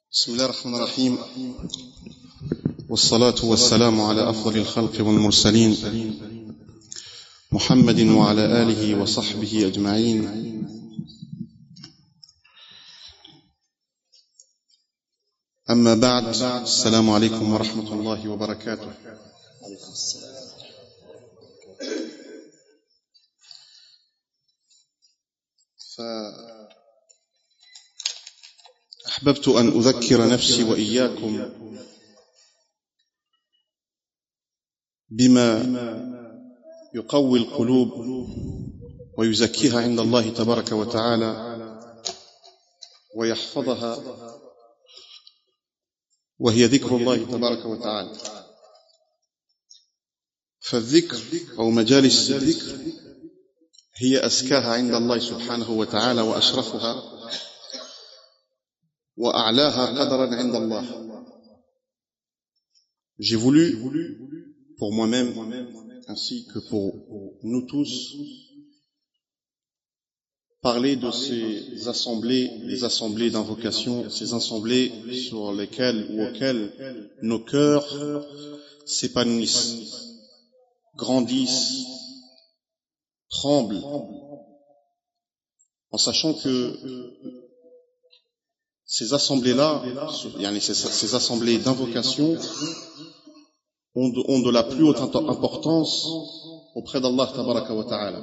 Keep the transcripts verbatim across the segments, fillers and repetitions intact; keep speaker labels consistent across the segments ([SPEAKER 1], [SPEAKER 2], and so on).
[SPEAKER 1] بسم الله الرحمن الرحيم والصلاة والسلام على أفضل الخلق والمرسلين محمد وعلى آله وصحبه أجمعين. أما بعد، السلام عليكم ورحمة الله وبركاته. فأحببت أن أذكر نفسي وإياكم بما يقوي القلوب ويزكيها عند الله تبارك وتعالى ويحفظها، وهي ذكر الله تبارك وتعالى. فالذكر أو مجالس الذكر هي أزكاها عند الله سبحانه وتعالى وأشرفها وأعلاها قدرا عند الله. J'ai voulu, pour moi-même, ainsi que pour nous tous, parler de ces assemblées, les assemblées d'invocation, ces assemblées sur lesquelles ou auxquelles nos cœurs s'épanouissent, grandissent, tremblent, en sachant que ces assemblées-là, ces assemblées d'invocation, ont de, ont de la plus haute importance auprès d'Allah tabaraka wa ta'ala.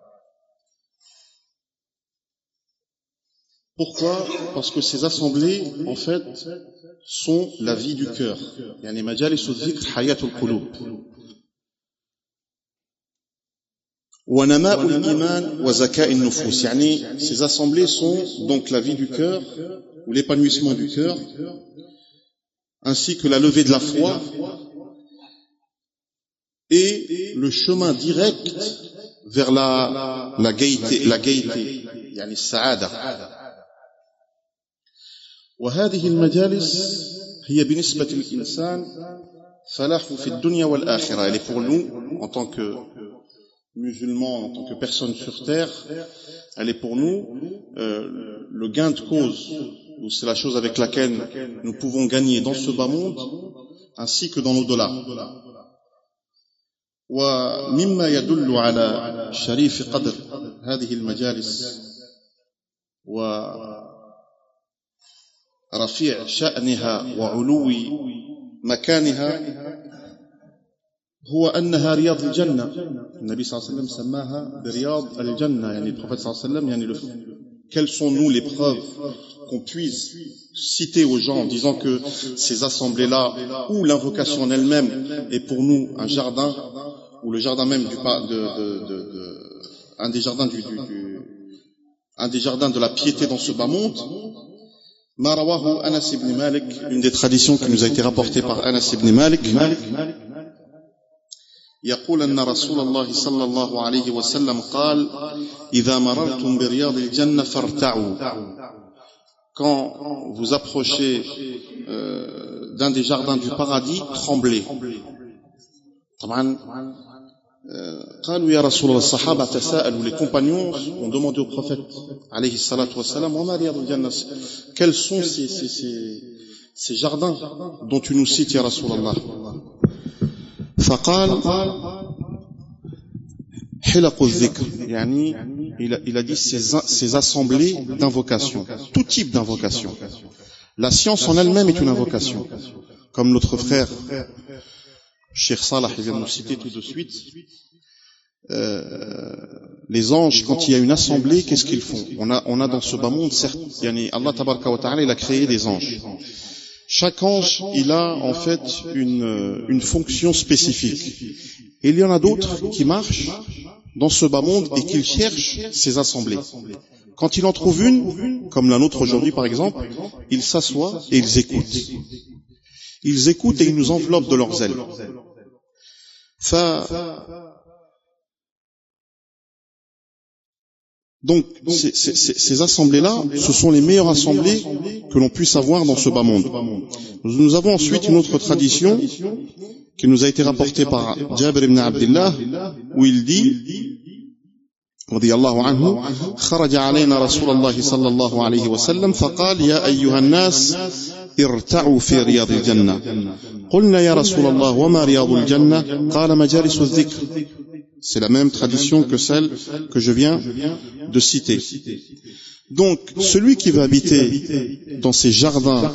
[SPEAKER 1] Pourquoi? Parce que ces assemblées, en fait, sont la vie du cœur. Yani majalis al-dhikr hayatul qulub. Wa nama'ul iman wa zaka'in nufus. Yani ces assemblées sont donc la vie du cœur ou l'épanouissement du cœur, ainsi que la levée de la foi et le chemin direct vers la la gaieté, la gaieté, yani السعادة. وهذه المجالس هي بالنسبة للإنسان فلاح في الدنيا والآخرة. Elle est pour nous, en tant que musulmans, en tant que personnes sur terre, elle est pour nous euh, le gain de cause, ou c'est la chose avec laquelle nous pouvons gagner dans ce bas monde ainsi que dans l'au-delà. ومما يدل على شريف قدر هذه المجالس ورفيع شأنها وعلو مكانها هو أنها رياض الجنة. النبي صلى الله عليه وسلم سماها برياض الجنة. يعني le prophète صلى الله عليه وسلم يعني le, quelles sont nous les preuves qu'on puisse citer aux gens en disant que ces assemblées-là ou l'invocation en elle-même est pour nous un jardin, ou le jardin même du de, de, de, de un des jardins du, du, du un des jardins de la piété dans ce bas monde. Ma rawahu Anas ibn Malik, une des traditions qui nous a été rapportée par Anas ibn Malik. يقول أن رسول الله صلى الله عليه وسلم قال إذا مررتم برياض الجنة فارتعوا. Quand vous approchez euh, d'un des jardins du paradis, tremblez. طبعا قالوا يا رسول الله الصحابة تساءلوا, les compagnons ont demandé au prophète عليه الصلاة والسلام وما رياض الجنة, quels sont ces, ces, ces, ces jardins dont tu nous cites يا رسول الله. فقال حلق الذكر, يعني il a, il a dit ces, ces assemblées d'invocation, tout type d'invocation. La science en elle-même est une invocation, comme notre frère Cheikh Salah vient de nous citer tout de suite. Euh, les anges, quand il y a une assemblée, qu'est-ce qu'ils font? On a, on a dans ce bas monde, certes, yani Allah tabaraka wa ta'ala, il a créé des anges. Chaque ange, il a en fait une, une fonction spécifique. Et il y en a d'autres qui marchent dans ce bas monde et qui cherchent ces assemblées. Quand il en trouve une, comme la nôtre aujourd'hui par exemple, ils s'assoient et ils écoutent. Ils écoutent et ils nous enveloppent de leurs ailes. Donc, ces, ces, ces assemblées-là, ce sont les meilleures assemblées que l'on puisse avoir dans ce bas monde. Nous avons ensuite une autre tradition qui nous a été rapportée par Jabir ibn Abdullah, où il dit, رضي الله عنه خرج علينا رسول الله صلى الله عليه وسلم فقال يا أيها الناس ارتعوا في رياض الجنة قلنا يا رسول الله وما رياض الجنة قال مجالس الذكر. C'est la même tradition que celle que je viens de citer. Donc, celui qui va habiter dans ces jardins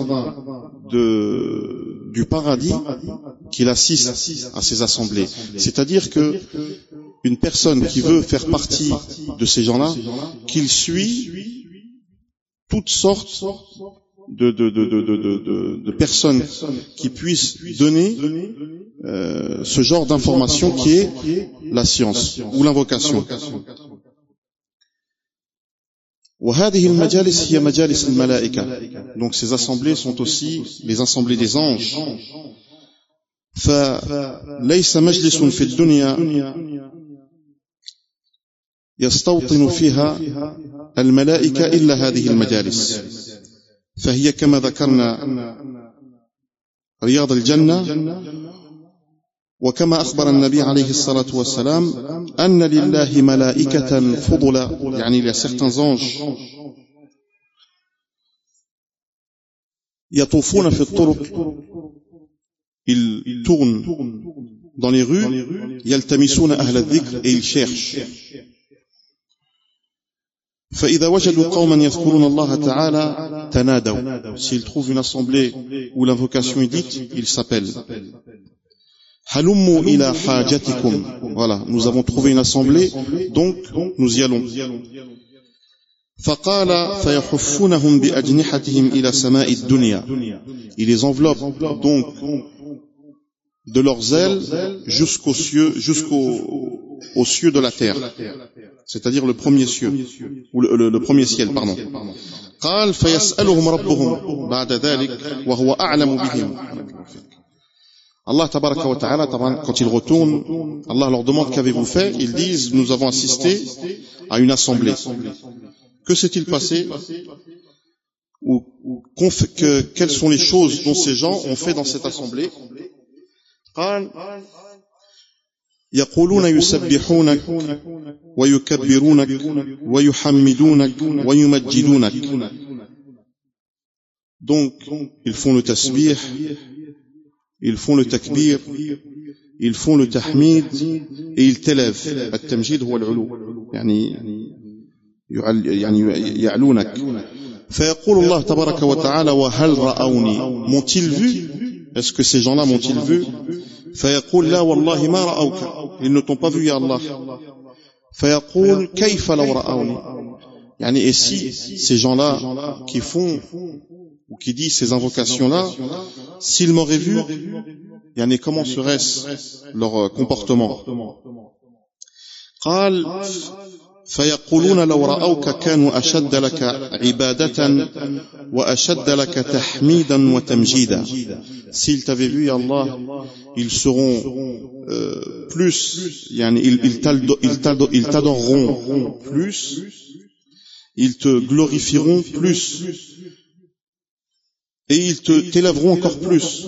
[SPEAKER 1] de, du paradis, qu'il assiste à ces assemblées, c'est-à-dire que une personne qui veut faire partie de ces gens-là, qu'il suit toutes sortes de, de, de, de, de, de, de personnes qui puissent donner euh, ce genre d'information qui est la science ou l'invocation. وهذه المجالس هي مجالس الملائكة. Donc ces assemblées sont aussi les assemblées des anges. فليس مجلس في الدنيا يستوطن فيها الملائكة إلا هذه المجالس. فهي كما ذكرنا رياض الجنة. وكما أخبر النبي عليه الصلاة والسلام أن لله ملائكة فضلا, يعني il y a certains anges يطوفون في الطرق, ils tournent dans les rues, يلتمسون أهل الذكر, et ils cherchent. فإذا وجدوا قوما يذكرون الله تعالى تنادوا. S'ils trouvent une assemblée où l'invocation est dite, ils s'appellent. Halummu ila hajatikum. Voilà, nous avons trouvé une assemblée, donc nous y allons. فقال فيحفونهم بأجنحتهم إلى سماء الدنيا. Il les enveloppe donc de leurs ailes jusqu'aux cieux, jusqu'aux aux cieux de la terre, c'est-à-dire le premier cieux ou le, le, le premier ciel, pardon. قال فيسألهم ربهم بعد ذلك وهو أعلم بهم. Allah tabaraka wa ta'ala, quand ils retournent, Allah leur demande qu'avez-vous fait? Ils disent nous avons assisté à une assemblée. Que s'est-il passé? Ou que, quelles sont les choses dont ces gens ont fait dans cette assemblée? يقولون يسبحونك ويكبرونك ويحمدونك ويمجدونك. Donc ils font le tasbih, ils font le takbir, ils font le tahmid et ils t'élèvent. التمجيد هو العلو, يعني يعني يعلونك. فيقول الله تبارك وتعالى وهل رأوني. M'ont-ils vu? Est-ce que ces gens-là m'ont-ils vu? فيقول لا والله ما رأوك. Ils ne t'ont pas vu, ya Allah. فيقول كيف لو رأوني. يعني et si ces gens-là qui font ou qui disent ces invocations-là, s'ils m'auraient vu, yani comment serait-ce leur comportement? قال فيقولون لو رأوك كانوا أشد لك عبادة وأشد لك تحميدا وتمجيدا. S'ils t'avaient vu, ya Allah, ils seront euh, plus, yani ils, ils, ils t'adoreront plus, ils te glorifieront plus, et ils te t'élèveront encore plus.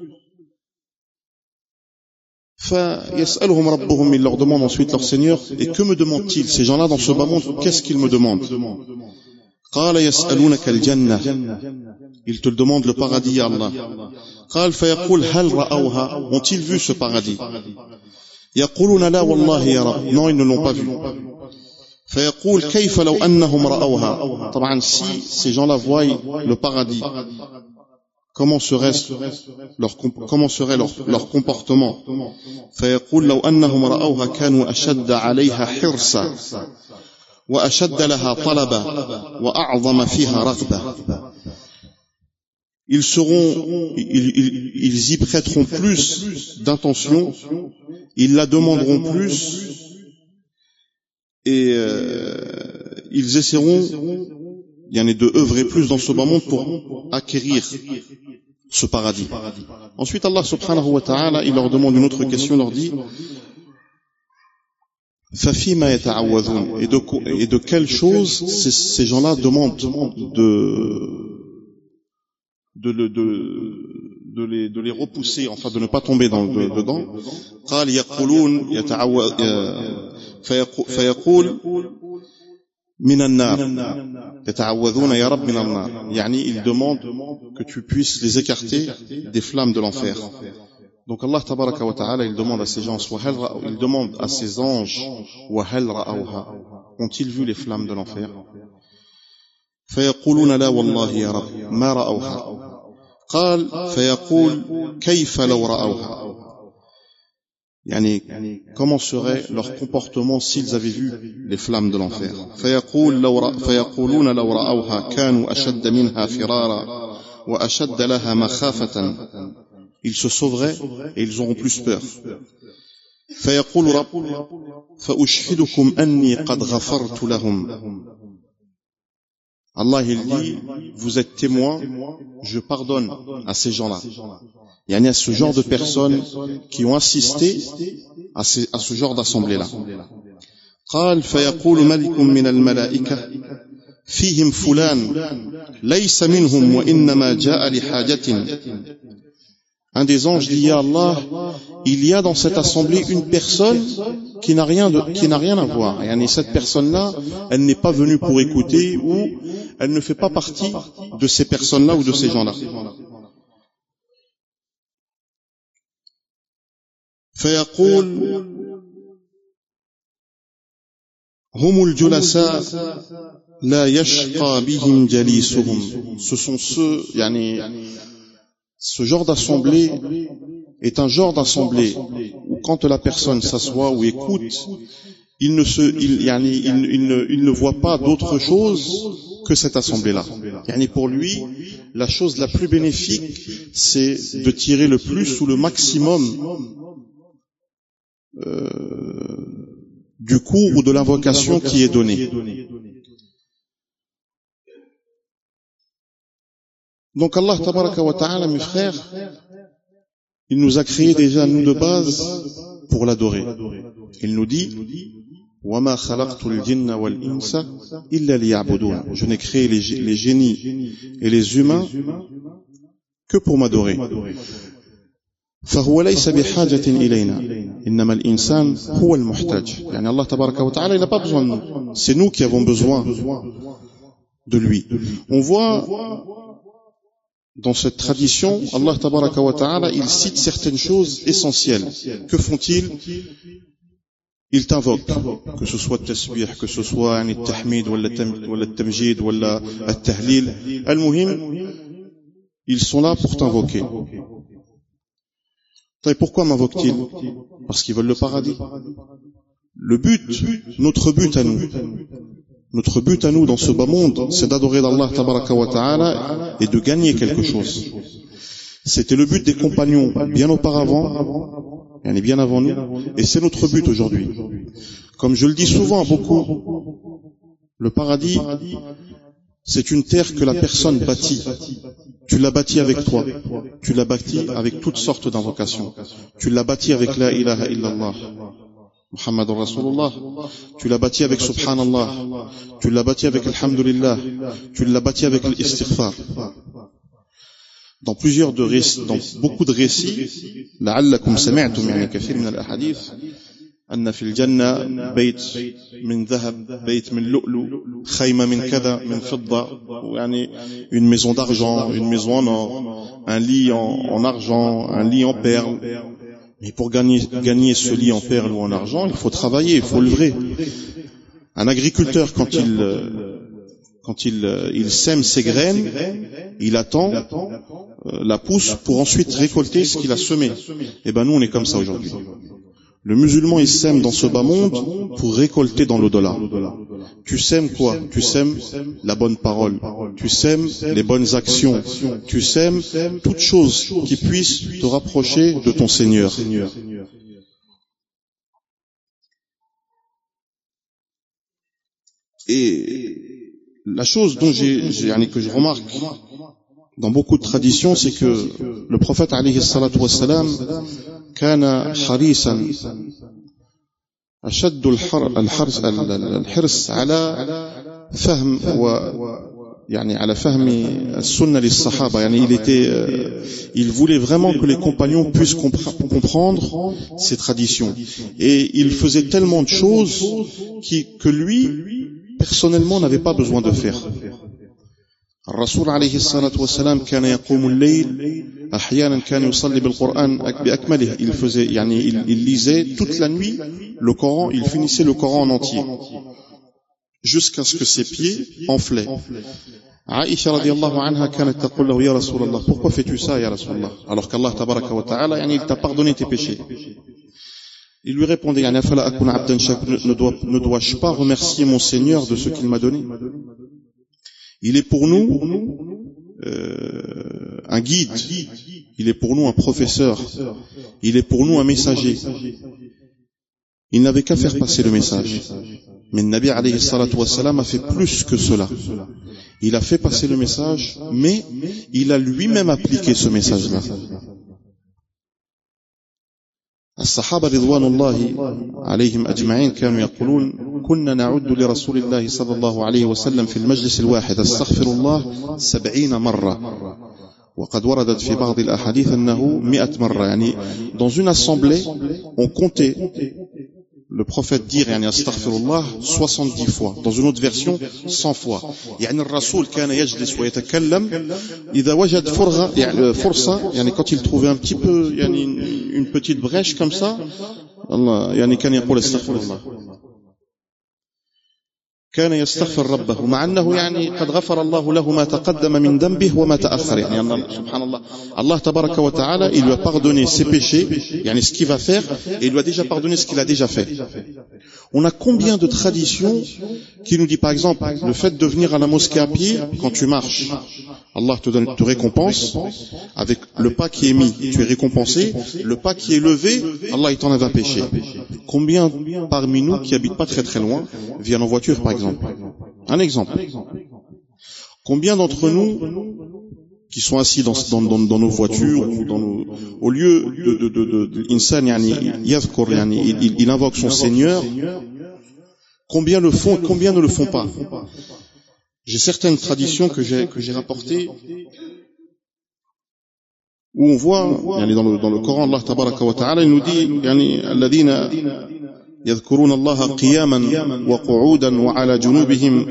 [SPEAKER 1] فَيَسْأَلُهُمْ رَبُّهُمْ. Ils leur demandent ensuite leur Seigneur, et que me demandent-ils ces gens-là dans ce bas monde? Qu'est-ce qu'ils me demandent? قَالَ يَسْأَلُونَكَ الْجَنَّةَ. Ils te demandent le paradis, ya Allah. قال فيقول هل رأوها. Ont-ils vu ce paradis? يقولون لا والله يا رب. Non, ils ne l'ont pas vu. فيقول كيف لو أنهم رأوها. طبعا si ces gens-là voient le paradis, comment serait leur comment serait leur, leur comportement? فيقول لو أنهم رأوها كانوا أشد عليها حرصا وأشد لها طلبا وأعظم فيها رغبة. Ils seront, ils, ils, ils y prêteront plus d'intention, ils la demanderont plus, et euh, ils essaieront, il y en a de œuvrer plus dans ce bas monde pour acquérir ce paradis. Ensuite, Allah subhanahu wa ta'ala, il leur demande une autre question, il leur dit فَفِيمَا يَتَعَوَّذُونَ. Et de, et de quelles choses ces, ces gens-là demandent de De, de, de, de, les, de les repousser, enfin de ne pas tomber dans, de, dedans. قال يقولون يتعو... فيقول min an-nar. Yata'awadhuna ya Rabb min an-nar. Yani, il demande que tu puisses les écarter des flammes de l'enfer. Donc Allah tabaraka wa ta'ala, il demande à ces gens, il demande à ces anges, wa hal ra'awha, ont-ils vu les flammes de l'enfer? فيقولون لا والله يا رب ما رأوها قال فيقول كيف لو رأوها يعني comment serait leur comportement s'ils avaient vu les flammes de l'enfer فيقول لو رأ... فيقولون لو رأوها كانوا أشد منها فرارا وأشد لها مخافة ils se sauveraient et ils auront plus peur فيقول رب فأشهدكم أني قد غفرت لهم Allah il dit, vous êtes témoins, je pardonne à ces gens-là. Il y a ce genre de personnes qui ont assisté à, ces, à ce genre d'assemblée-là. قال فيقول ملك من الملائكة فيهم فلان ليس منهم وإنما جاء لحاجة. Un des anges dit, ya Allah, il y a dans cette assemblée une personne qui n'a rien de, qui n'a rien à voir. Et cette personne-là, elle n'est pas venue pour écouter ou elle ne fait pas partie de ces personnes-là ou de ces gens-là. فيقول هم الجلساء لا يشقى بهم جليسهم. Ce sont ceux, yani, ce genre d'assemblée est un genre d'assemblée où quand la personne s'assoit ou écoute, il ne se, il, yani, il, il, ne, il ne voit pas d'autre chose que cette assemblée-là. Yani pour lui, la chose la plus bénéfique, c'est de tirer le plus ou le maximum euh, du cours ou de l'invocation qui est donnée. Donc Allah tabaraka wa ta'ala, mes frères, il nous a créé déjà nous de base pour l'adorer. Il nous dit وَمَا خَلَقْتُ الْجِنَّ وَالْإِنسَ إِلَّا لِيَعْبُدُونَ. Je n'ai créé les, les génies et les humains que pour m'adorer. فهو ليس بحاجة إلينا إنما الإنسان هو المحتاج. يعني Allah tabaraka wa ta'ala, il n'a pas besoin de nous. C'est nous qui avons besoin de lui. On voit dans cette tradition, Allah tabaraka wa ta'ala, il cite certaines choses essentielles. Que font-ils? Ils t'invoquent, que ce soit le tasbih, que ce soit le tahmid, ou le tamjid, ou le tahlil. Al-muhim, ils sont là pour t'invoquer. Et pourquoi m'invoquent-ils? Parce qu'ils veulent le paradis. Le but, notre but à nous, notre but à nous dans ce bas monde, c'est d'adorer Allah tabaraka wa ta'ala et de gagner quelque chose. C'était le but des compagnons bien auparavant, et bien avant nous, et c'est notre but aujourd'hui. Comme je le dis souvent à beaucoup, le paradis, c'est une terre que la personne bâtit. Tu l'as bâti avec toi, tu l'as bâti avec toutes sortes d'invocations. Tu l'as bâti avec la ilaha illallah, Muhammadur Rasulullah, tu l'as bâti avec Subhanallah, tu l'as bâti avec Alhamdulillah, tu l'as bâti avec l'istighfar. Dans plusieurs de récits, dans beaucoup de récits, لعلكم سمعتم يعني كثير من الأحاديث أن في الجنة بيت من ذهب بيت من لؤلؤ خيمة من كذا من فضة يعني une maison d'argent, une maison en or, un lit en, en argent, un lit en perles. Mais pour gagner, gagner ce lit en perles ou en argent, il faut travailler, il faut œuvrer. Un agriculteur, quand il, quand il, il sème ses graines, il attend la pousse pour ensuite récolter ce qu'il a semé. Et ben nous, on est comme ça aujourd'hui. Le musulman, il sème dans ce bas monde pour récolter dans l'au-delà. Tu sèmes quoi? Tu sèmes la bonne parole. Tu sèmes les bonnes actions. Tu sèmes toute chose qui puisse te rapprocher de ton Seigneur. Et la chose dont j'ai, j'ai, que je remarque dans beaucoup de traditions, c'est que le prophète alayhi salatu wassalam كان حريصا أشد الحرص الحرص على فهم و يعني على فهم السنة للصحابة يعني il était il voulait vraiment que les compagnons puissent comprendre ces traditions et il faisait tellement de choses qui, que lui personnellement n'avait pas besoin de faire. الرسول عليه الصلاة والسلام كان يقوم الليل أحيانا كان يصلي بالقرآن بأكمله. Il faisait, يعني, il, il lisait toute la nuit le Coran, il finissait le Coran en entier jusqu'à ce que ses pieds enflaient. Aïcha radiallahu anha كانت تقول له يا رسول الله, pourquoi fais-tu ça يا رسول الله, alors qu'Allah tabaraka wa ta'ala, يعني, il t'a pardonné tes péchés. Il lui répondait, يعني, أفلا أكون عبدا شاكرا, ne dois, ne dois-je pas remercier mon Seigneur de ce qu'il m'a donné? Il est pour nous euh, un guide, il est pour nous un professeur, il est pour nous un messager. Il n'avait qu'à faire passer le message. Mais le Nabi alayhi salatu wassalam a fait plus que cela. Il a fait passer le message, mais il a lui-même appliqué ce message-là. الصحابة رضوان الله عليهم أجمعين كانوا يقولون كنا نعد لرسول الله صلى الله عليه وسلم في المجلس الواحد استغفر الله سبعين مرة وقد وردت في بعض الأحاديث أنه مئة مرة. يعني dans une assemblée on comptait le prophète dire يعني astaghfirullah soixante-dix fois, dans une autre version cent fois. يعني الرسول كان يجلس ويتكلم إذا وجد فرصة يعني فرصة يعني quand il trouvait un petit peu يعني une petite brèche comme ça الله يعني كان يقول astaghfirullah. كان يستغفر ربه مع أنه يعني قد غفر الله له ما تقدم من ذنبه وما تأخر. يعني سبحان الله, Allah tabaraka wa ta'ala, il lui a pardonné ses péchés, yani ce qu'il va faire, et il lui a déjà pardonné ce qu'il a déjà fait. On a combien de traditions qui nous dit par exemple le fait de venir à la mosquée à pied quand tu marches, Allah te donne, te récompense avec le pas qui est mis, tu es récompensé, le pas qui est levé, Allah il t'enlève un péché. Combien parmi nous qui habitent pas très très loin viennent en voiture par exemple? Un exemple. Combien d'entre nous qui sont assis dans, dans, dans, dans nos voitures ou dans nos, au lieu de, de, de, de, de insan, yani, yadhkur, yani, il, il, il invoque son Seigneur, combien le font, combien ne le font pas? J'ai certaines traditions que j'ai, que j'ai rapportées où on voit, yani, dans le, dans le Coran, Allah tabaraka wa ta'ala, il nous dit, yani, alladhina يذكرون الله قياما وقعودا وعلى جنوبهم.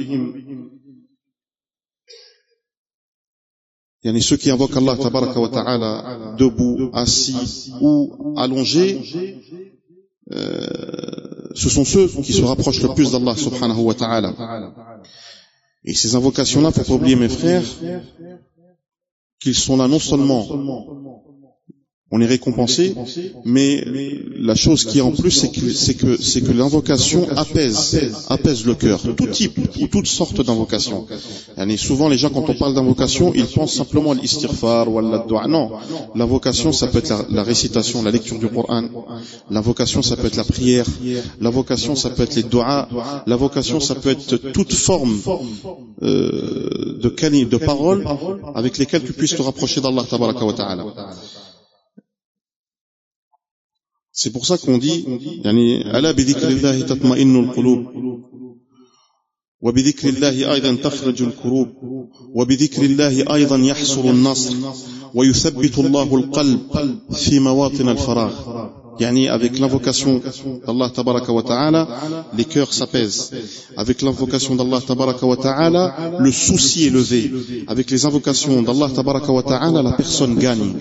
[SPEAKER 1] يعني ceux qui invoquent Allah tabaraka wa ta'ala debout, assis ou allongés, euh, ce sont ceux qui se rapprochent le plus d'Allah subhanahu wa ta'ala. Et ces invocations-là, faut pas oublier mes frères, qu'ils sont là non seulement on est récompensé, mais la chose qui est en plus, c'est que, c'est que, c'est que l'invocation apaise, apaise le cœur. Tout type ou toutes sortes d'invocations. Et souvent, les gens, quand on parle d'invocation, ils pensent simplement à l'istighfar ou à la dua. Non. L'invocation, ça peut être la, la récitation, la lecture du Coran. L'invocation, ça peut être la prière. L'invocation, ça peut être les duas. L'invocation, ça peut être toute forme euh, de kalim, de paroles avec lesquelles tu puisses te rapprocher d'Allah tabaraka wa ta'ala. C'est pour ça qu'on dit يعني ألا بذكر الله تطمئن القلوب وبذكر الله أيضا تخرج الكروب وبذكر الله أيضا يحصل النصر ويثبت الله القلب في مواطن الفراغ. يعني avec l'invocation d'Allah tabaraka wa ta'ala, les cœurs s'apaisent. Avec l'invocation d'Allah tabaraka wa ta'ala, le souci est levé. Avec les invocations d'Allah tabaraka wa ta'ala, la personne gagne.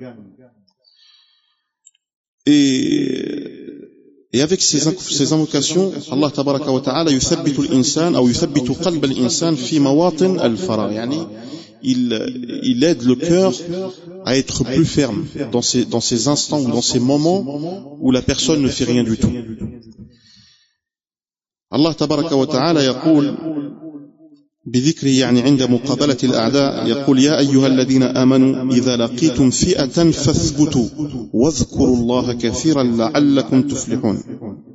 [SPEAKER 1] Et, et avec ces, ces invocations, Allah tabaraka wa ta'ala yuthabbitu al-insan ou yuthabbitu qalb al-insan fi mawatin al-faragh. Yani, il, il aide le cœur à être plus ferme dans ces, dans ces instants ou dans ces moments où la personne ne fait rien du tout. Allah tabaraka wa ta'ala yaqul بذكره يعني عند مقابلة الأعداء يقول يا أيها الذين آمنوا إذا لقيتم فئة فاثبتوا واذكروا الله كثيرا لعلكم تفلحون.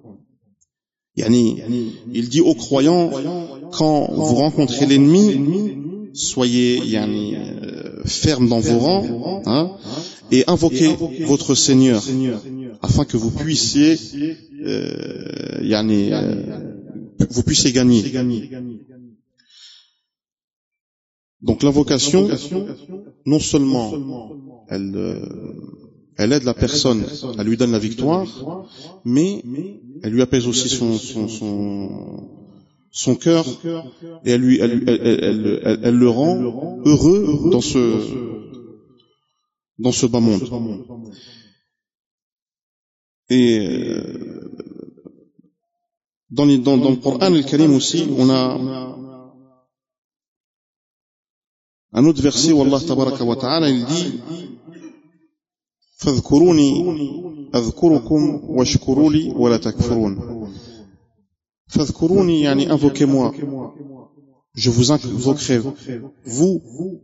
[SPEAKER 1] يعني il dit aux croyants, quand vous rencontrez l'ennemi, soyez يعني fermes dans vos rangs, hein, et invoquez votre Seigneur afin que vous puissiez euh, يعني euh, vous puissiez gagner. Donc l'invocation, non seulement elle, euh, elle aide la personne, elle lui donne la victoire, mais elle lui apaise aussi son, son, son, son cœur et elle, lui, elle, elle, elle, elle, elle le rend heureux dans ce, dans ce bas monde. Et dans, les, dans, dans le Coran al-Karim aussi, on a un autre verset où Allah tabaraka wa ta'ala il dit فاذكروني أذكركم واشكروا لي ولا تكفرون. فاذكروني يعني invoquez-moi, je vous invoquerai vous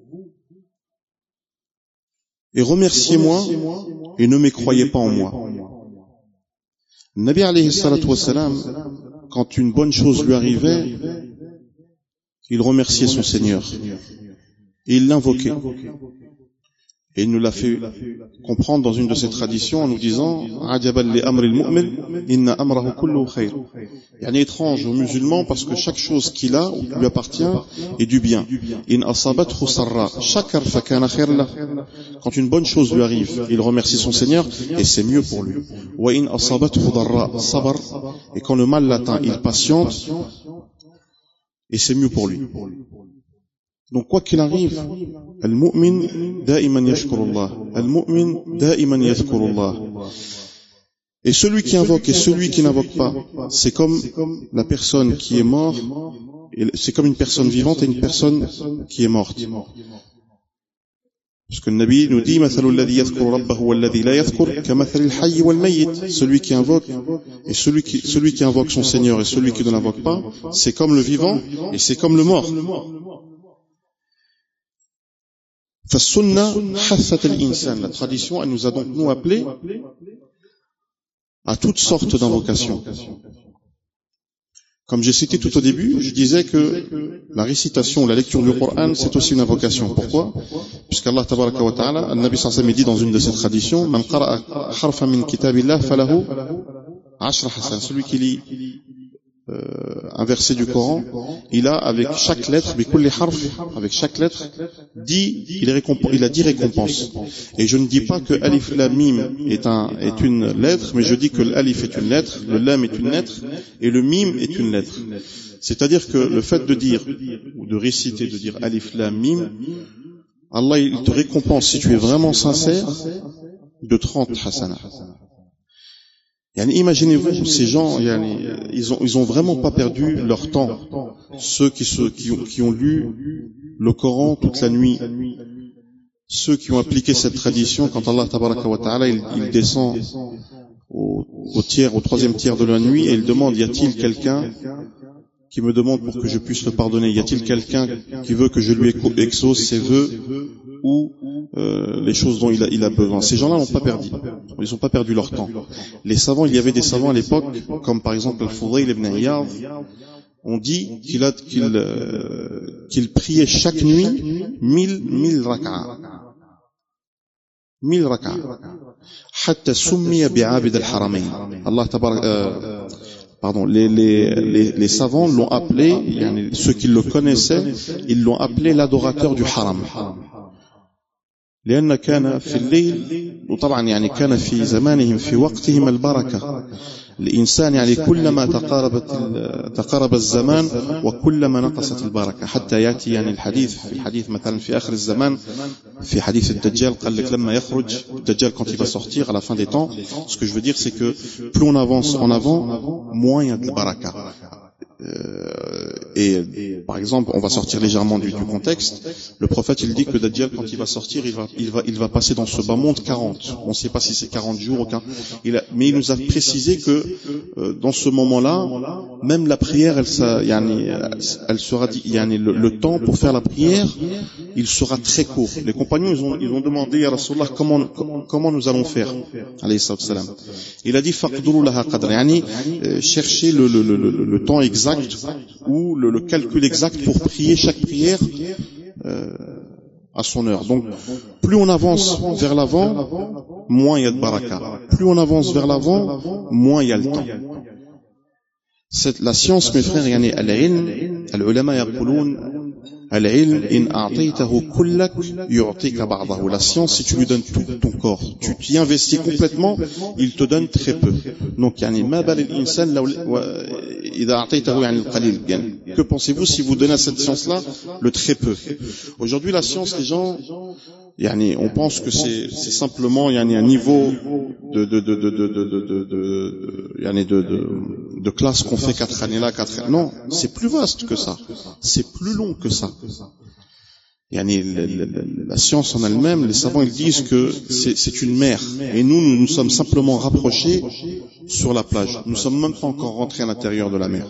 [SPEAKER 1] et remerciez-moi et ne mécroyez pas en moi. Nabi alayhi salatu wassalam, quand une bonne chose lui arrivait, il remerciait son Seigneur et il l'invoquait. Et il nous l'a fait comprendre dans une de ses traditions en nous disant Ajaban li amri al-mu'min inna amrahu kulluhu khayr. Il est étrange aux musulmans parce que chaque chose qu'il a ou qui lui appartient est du bien. In asabathu sarra shakar fa kana khayr lah. Quand une bonne chose lui arrive, il remercie son Seigneur et c'est mieux pour lui. Wa in asabathu darra sabar, et quand le mal l'atteint, il patiente et c'est mieux pour lui. Donc quoi qu'il arrive, al-mu'min da'iman yashkurullah, al-mu'min da'iman yadhkurullah. Et celui qui invoque et celui qui n'invoque pas, c'est comme la personne qui est morte, c'est comme une personne vivante et une personne qui est morte. Parce que le Nabi nous dit celui qui invoque et celui qui, celui qui invoque son Seigneur et celui qui ne l'invoque pas, c'est comme le vivant et c'est comme le mort. La tradition, elle nous a donc nous appelés à toutes sortes d'invocations. Comme j'ai cité tout au début, je disais que la récitation, la lecture du Coran, c'est aussi une invocation. Pourquoi? Puisqu'Allah tabaraka wa ta'ala, le Nabi sallallahu alayhi wa sallam dit dans une de ses traditions, Man qara'a harfan min kitabillah falahu ashra hasan. Celui qui lit Euh, un verset du Coran, il a avec chaque lettre, avec chaque lettre, dit, il, est il a dix récompenses. Et je ne dis pas que Alif Lam Mim est, un, est une lettre, mais je dis que l'Alif est une lettre, le Lam est une lettre, et le Mim est une lettre. C'est-à-dire que le fait de dire, ou de réciter, de dire Alif Lam Mim, Allah il te récompense, si tu es vraiment sincère, de trente hasanah. Yani, imaginez-vous, ces gens, yani, ils ont, ils ont vraiment pas perdu leur temps. Ceux qui, se, qui, ont, qui ont lu le Coran toute la nuit, ceux qui ont appliqué cette tradition, quand Allah tabaraka wa ta'ala, il, il descend au, au tiers, au troisième tiers de la nuit, et il demande, y a-t-il quelqu'un qui me demande pour que je puisse le pardonner? Y a-t-il quelqu'un qui veut que je lui exauce ses vœux ou euh, les choses dont il a, il a besoin? Ces gens-là n'ont pas perdu. Ils n'ont pas perdu leur temps. Les savants, il y avait des savants à l'époque, comme par exemple Al-Fudayl ibn Iyad, on dit qu'il a, qu'il, euh, qu'il priait chaque nuit mille, mille raka'a. Mille raka'a. Hatta summiya bi'abid al-haramayn. Allah tabarak, euh, Pardon, les, les, les, les savants l'ont appelé, ceux qui le connaissaient, ils l'ont appelé l'adorateur du haram. لأن كان في الليل وطبعا يعني كان في زمانهم في وقتهم البركة. الإنسان يعني كلما تقاربت تقارب الزمان وكلما نقصت البركة حتى يأتي يعني الحديث في الحديث مثلا في آخر الزمان في حديث الدجال قال لك لما يخرج الدجال quand il va sortir à la fin des temps. Ce que je veux dire c'est que plus on avance en avant, moins il y a de la baraka. Euh, et par exemple, on va sortir légèrement du, du contexte. Le prophète, il dit que Dajjal, quand il va sortir, il va, il va, il va passer dans ce bas monde quarante. On ne sait pas si c'est quarante jours, aucun. Il a, mais il nous a précisé que euh, dans ce moment-là, même la prière, elle, ça, yani, elle sera dit, yani, le, le temps pour faire la prière, il sera très court. Les compagnons, ils ont, ils ont demandé à Rasulullah comment, comment nous allons faire. Alayhi salam. Il a dit faqduru laha qadr, yani, euh, chercher le, le, le, le, le temps exact ou le, le calcul exact pour prier chaque prière euh, à son heure. Donc, plus on avance vers l'avant, moins il y a de baraka. Plus on avance vers l'avant, moins il y a le temps. C'est la science, mes frères, yani al-ilm, al-ulama yaqulun, al-ilm in a'taytahu kullak yu'tika ba'dahu. La science, si tu lui donnes tout ton corps, tu t'y investis complètement, il te donne très peu. Donc, yani ma bal al-insan Que pensez-vous si vous donnez à cette science-là le très peu? Aujourd'hui, la science, les gens, yani, on pense que c'est, c'est simplement yani, un niveau de, de, de, de, de, de, de, de, de, yani, de, de, de classe qu'on fait quatre années là, quatre années. Non, c'est plus vaste que ça. C'est plus long que ça. Yani, la, la, la, la science en elle-même, les savants ils disent que c'est, c'est une mer. Et nous, nous nous sommes simplement rapprochés sur la plage. Nous ne sommes même pas encore rentrés à l'intérieur de la mer.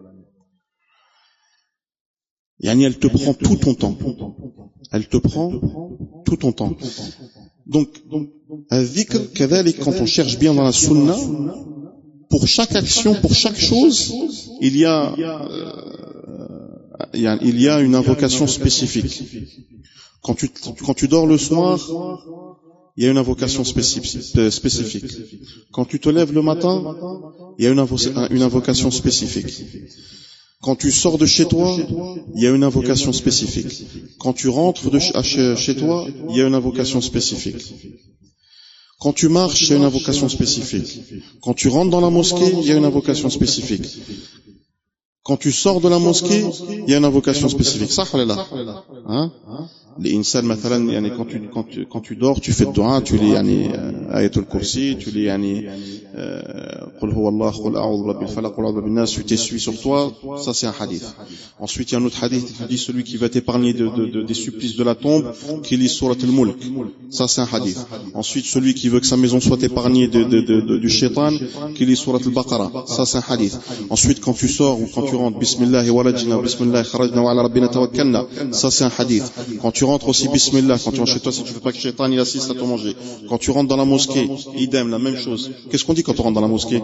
[SPEAKER 1] Yani, elle te prend tout ton temps. Elle te prend tout ton temps. Donc, al-dhikr, kadhalik, quand on cherche bien dans la sunna, pour chaque action, pour chaque chose, il y a, euh, il y a une invocation spécifique. Quand tu, quand tu dors le soir, il y a une invocation spécifique. Quand tu te lèves le matin, il y a une, invo- une invocation spécifique. Quand tu sors de chez toi, il y a une invocation spécifique. Quand tu rentres de chez, chez toi, il y a une invocation spécifique. Quand tu marches, il y a une invocation spécifique. Quand tu rentres dans la mosquée, il y a une invocation spécifique. Quand tu sors de la mosquée, il y a une invocation spécifique. Ça, hein? Les insan, mathalan, yani, quand tu, quand tu, quand tu dors, tu fais dua, tu lis, yani, ayatul kursi, tu lis, yani, qul huwa Allah, qul a'udhu rabbil falaq, qul a'udhu rabbin nas, tu t'essuies sur toi, ça c'est un hadith. Ensuite, il y a un autre hadith qui dit celui qui va t'épargner de, de, de, des supplices de la tombe, qui lit surat al-mulk. Ça c'est un hadith. Ensuite, celui qui veut que sa maison soit épargnée de, de, de, de, du shaitan, qui lit surat al-baqara. Ça c'est un hadith. Ensuite, quand tu sors ou quand tu rentres, bismillah walajna, bismillah kharajna wa ala rabbina tawakkalna. Ça c'est un hadith. Quand tu rentres aussi, bismillah, quand tu rentres chez toi, si tu veux pas que le shaitan il assiste à ton manger. Quand tu rentres dans la mosquée, idem, la même chose. Qu'est-ce qu'on dit quand on rentre dans la mosquée?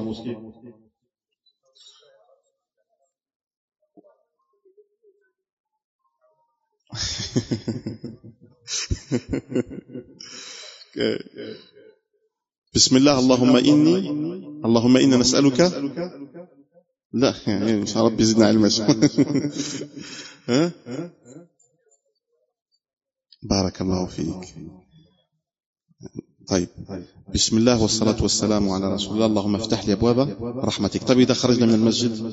[SPEAKER 1] Bismillah, Allahumma inni, Allahumma inna nas'aluka. لا يعني يا رب يزيدنا علما. ها بارك الله فيك. طيب بسم الله والصلاة والسلام على رسول الله اللهم افتح لي أبواب رحمتك. طيب إذا خرجنا من المسجد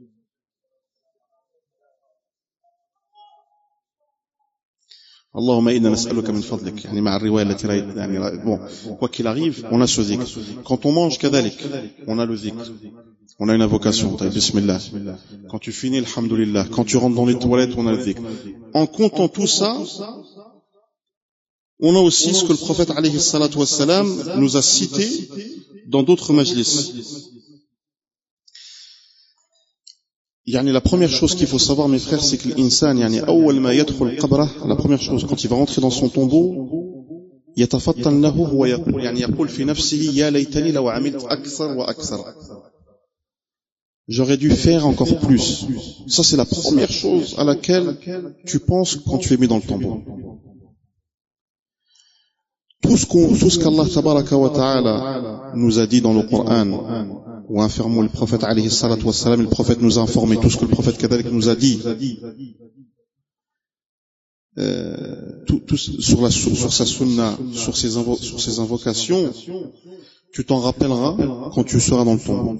[SPEAKER 1] اللهم إنا نسألك من فضلك يعني مع الرواية التي رأيت يعني bon quoi qu'il arrive on a ce dhikr. Quand on mange كذلك on a le dhikr. On a une invocation, bismillah. Quand tu finis, alhamdulillah. Quand tu rentres dans les toilettes, on a le dhikr. En comptant tout ça, on a aussi ce que le prophète alayhi salatu wassalam nous a cité dans d'autres majlis. Yani, la première chose qu'il faut savoir, mes frères, c'est que l'insan, yani, awwal ma yadkhul qabrah, la première chose, quand il va rentrer dans son tombeau, yatafattan lahu wa yaqul, yani yaqul fi nafsihi ya laytani law amilt akthar wa akthar. J'aurais dû faire encore plus. Ça, c'est la première chose à laquelle tu penses quand tu es mis dans le tombeau. Tout ce qu'on, tout ce qu'Allah tabaraka wa ta'ala nous a dit dans le Coran, ou infirmons le prophète alayhi salatu wa salam, le prophète nous a informé, tout ce que le prophète kadalik nous a dit, euh, tout, tout, sur la, sur, sur sa sunna, sur ses, invo, sur ses invocations, tu t'en rappelleras quand tu seras dans le tombeau.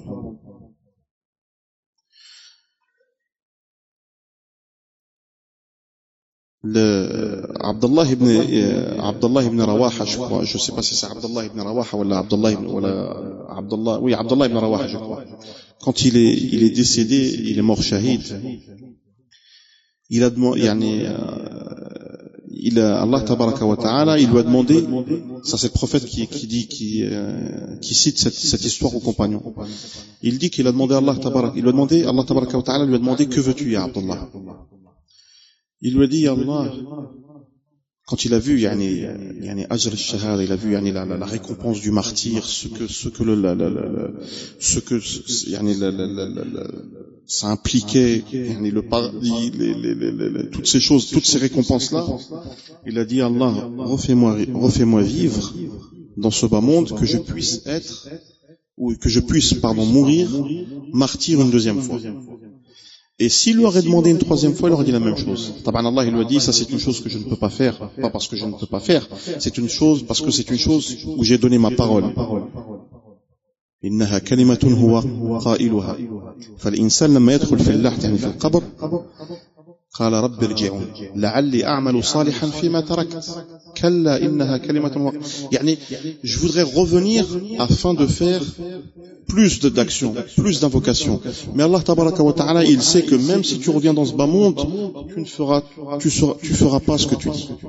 [SPEAKER 1] Le Abdullah ibn euh, Abdullah ibn Rawaha, je crois, je sais pas si c'est Abdullah ibn Rawaha ou Abdullah ibn ou Abdullah, oui Abdullah ibn Rawaha, je crois. Quand il est il est décédé, il est mort shahid. Il a demandé, yani, euh, il a, Allah tabaraka wa ta'ala, il lui a demandé, ça c'est le prophète qui qui dit qui euh, qui cite cette cette histoire aux compagnons. Il dit qu'il a demandé à Allah tabaraka, il lui a demandé Allah tabaraka wa ta'ala lui a demandé que veux-tu ya Abdullah? Il lui a dit, Allah, quand il a vu, yani, yani, ajr al-shahada, il a vu, yani, la, la, la récompense du martyr, ce que, ce que le, la, la, la, la, ce que, yani, la, la, la, la, la, ça impliquait, yani, le paradis, les, les, les, les, toutes ces choses, toutes ces récompenses-là, il a dit, Allah, refais-moi, refais-moi vivre dans ce bas monde, que je puisse être, ou que je puisse, pardon, mourir, martyr une deuxième fois. Et s'il lui aurait demandé une troisième fois, il aurait dit la même chose. Taban Allah, il lui a dit, ça c'est une chose que je ne peux pas faire. Pas parce que je ne peux pas faire. C'est une chose, parce que c'est une chose où j'ai donné ma parole. Innaha kalimatun huwa qailuha. فالإنسان لما يدخل في اللحد يعني في القبر قال رب ارجعون لعلي أعمل صالحا فيما تركت كلا إنها كلمة يعني je voudrais revenir afin de faire plus d'actions, plus d'invocations. Mais Allah tabaraka wa ta'ala, il sait que même si tu reviens dans ce bas monde, tu ne feras, tu feras, tu feras pas ce que tu dis.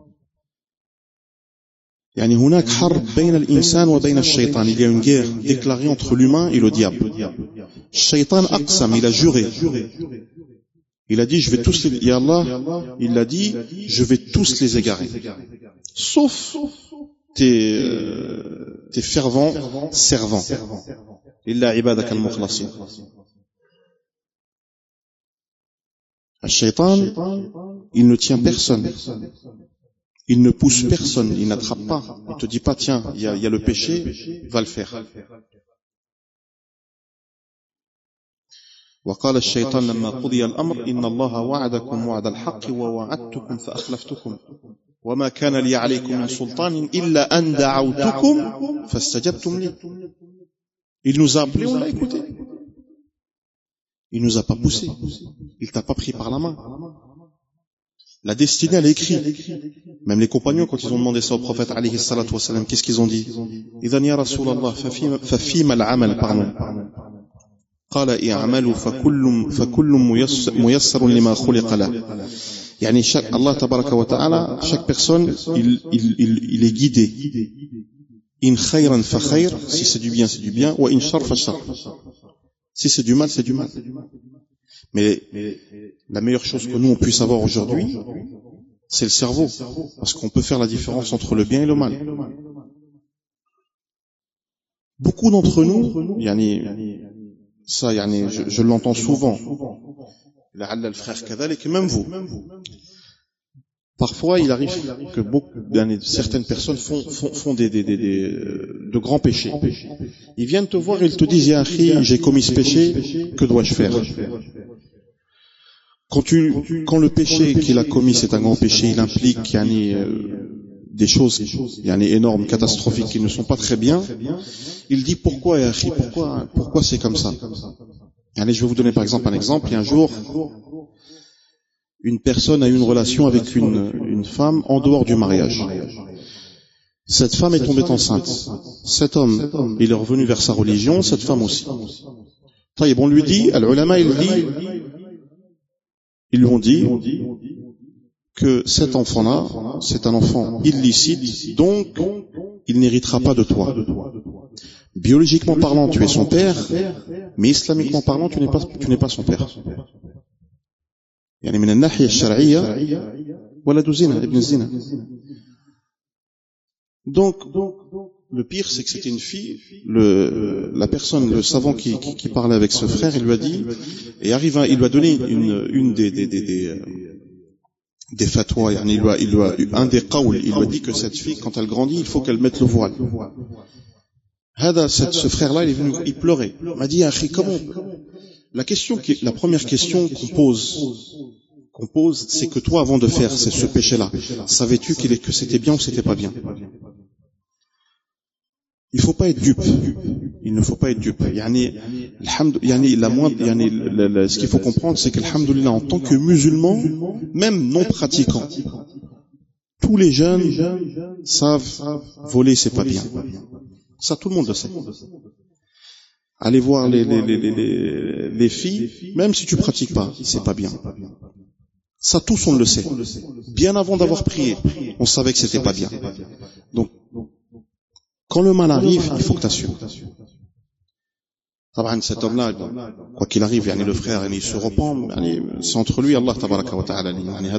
[SPEAKER 1] يعني هناك حرب بين الإنسان وبين الشيطان. Il y a une guerre déclarée entre l'humain et le diable. الشيطان أقسم, il a juré. Il a dit, je vais tous les, et Allah, il a dit, je vais tous les égarer. Sauf tes, euh, tes fervents servants. Illa ibadak al-mukhlasin. Al-Shaytan, il ne tient personne. Il ne pousse personne, il n'attrape pas. Il te dit pas, tiens, il y a, il y a le péché, va le faire. وقال الشيطان لما قضي الأمر إن الله وعدكم وعد الحق ووعدتكم فأخلفتكم وما كان لي عليكم من سلطان إلا أن دعوتكم فاستجبتم لي. Il nous a appelés, on l'a écouté. Il nous a pas poussé. Il t'a pas pris par la main. La destinée, elle est écrite. Même les compagnons, quand ils ont demandé ça au prophète, alayhi salatu wa salam, qu'est-ce qu'ils ont dit? إذن يا رسول الله ففيما العمل, pardon. قال اعملوا فكل فكل ميسر لما خلق له. يعني chaque Allah tabaraka wa ta'ala, chaque personne, il, il, il, il est guidé. In khayran fa khayr, si c'est du bien, c'est du bien, ou in shar fa shar. Si c'est du mal, c'est du mal. Mais la meilleure chose que nous on puisse avoir aujourd'hui, c'est le cerveau, parce qu'on peut faire la différence entre le bien et le mal. Beaucoup d'entre nous, yani ça, yani, je, je l'entends souvent. Le frère Kadalik, même vous. Parfois, il arrive que beaucoup, certaines personnes font, font, font des, des, des, des, de grands péchés. Ils viennent te voir et ils te disent, Ya akhi, j'ai commis ce péché, que dois-je faire? Quand tu, quand le péché qu'il a commis, c'est un grand péché, il implique, yani, euh, des choses, yani, énormes, catastrophiques, qui ne sont pas très bien, il dit pourquoi, ya akhi, pourquoi, pourquoi c'est comme ça? Allez, je vais vous donner par exemple un exemple. Il y a un jour, une personne a eu une relation avec une, une femme en dehors du mariage. Cette femme est tombée enceinte. Cet homme, il est revenu vers sa religion, cette femme aussi. Taïb, on lui dit, al-ulama, il dit, ils lui ont dit que cet enfant-là, c'est un enfant illicite, donc il n'héritera pas de toi. Biologiquement parlant, tu es son père, mais islamiquement parlant, tu n'es pas, tu n'es pas son père. يعني من الناحية الشرعية ولد زنا ابن الزنا. Donc, le pire, c'est que c'était une fille, le, la personne, le savant qui, qui, qui parlait avec ce frère, il lui a dit, et arrive, il lui a donné une, une des, des, des, des, des fatwas, il lui a, il lui a, un des qawls, il lui a dit que cette fille, quand elle grandit, il faut qu'elle mette le voile. Hada, ce frère-là, il est venu, il pleurait. Il m'a dit, Akhi, comment? La question qui, la première question qu'on pose, qu'on pose, c'est que toi, avant de faire ce péché-là, savais-tu qu'il est, que c'était bien ou c'était pas bien? Il faut pas être dupe. Il ne faut pas être dupe. Yani, yani, la moindre, yani, la, la, ce qu'il faut comprendre, c'est qu'alhamdoulilah, en tant que musulman, même non pratiquant, tous les jeunes savent voler, c'est pas bien. Ça, tout le monde le sait. Allez voir les, les, les, les, les filles, même si tu pratiques pas, c'est pas bien. Ça, tous on le sait. Bien avant d'avoir prié, on savait que c'était pas bien. Donc, quand le mal arrive, il faut que tu assumes. Cet homme-là, quoi qu'il arrive, yani le frère, il se repent, c'est entre lui et Allah tabaraka wa ta'ala.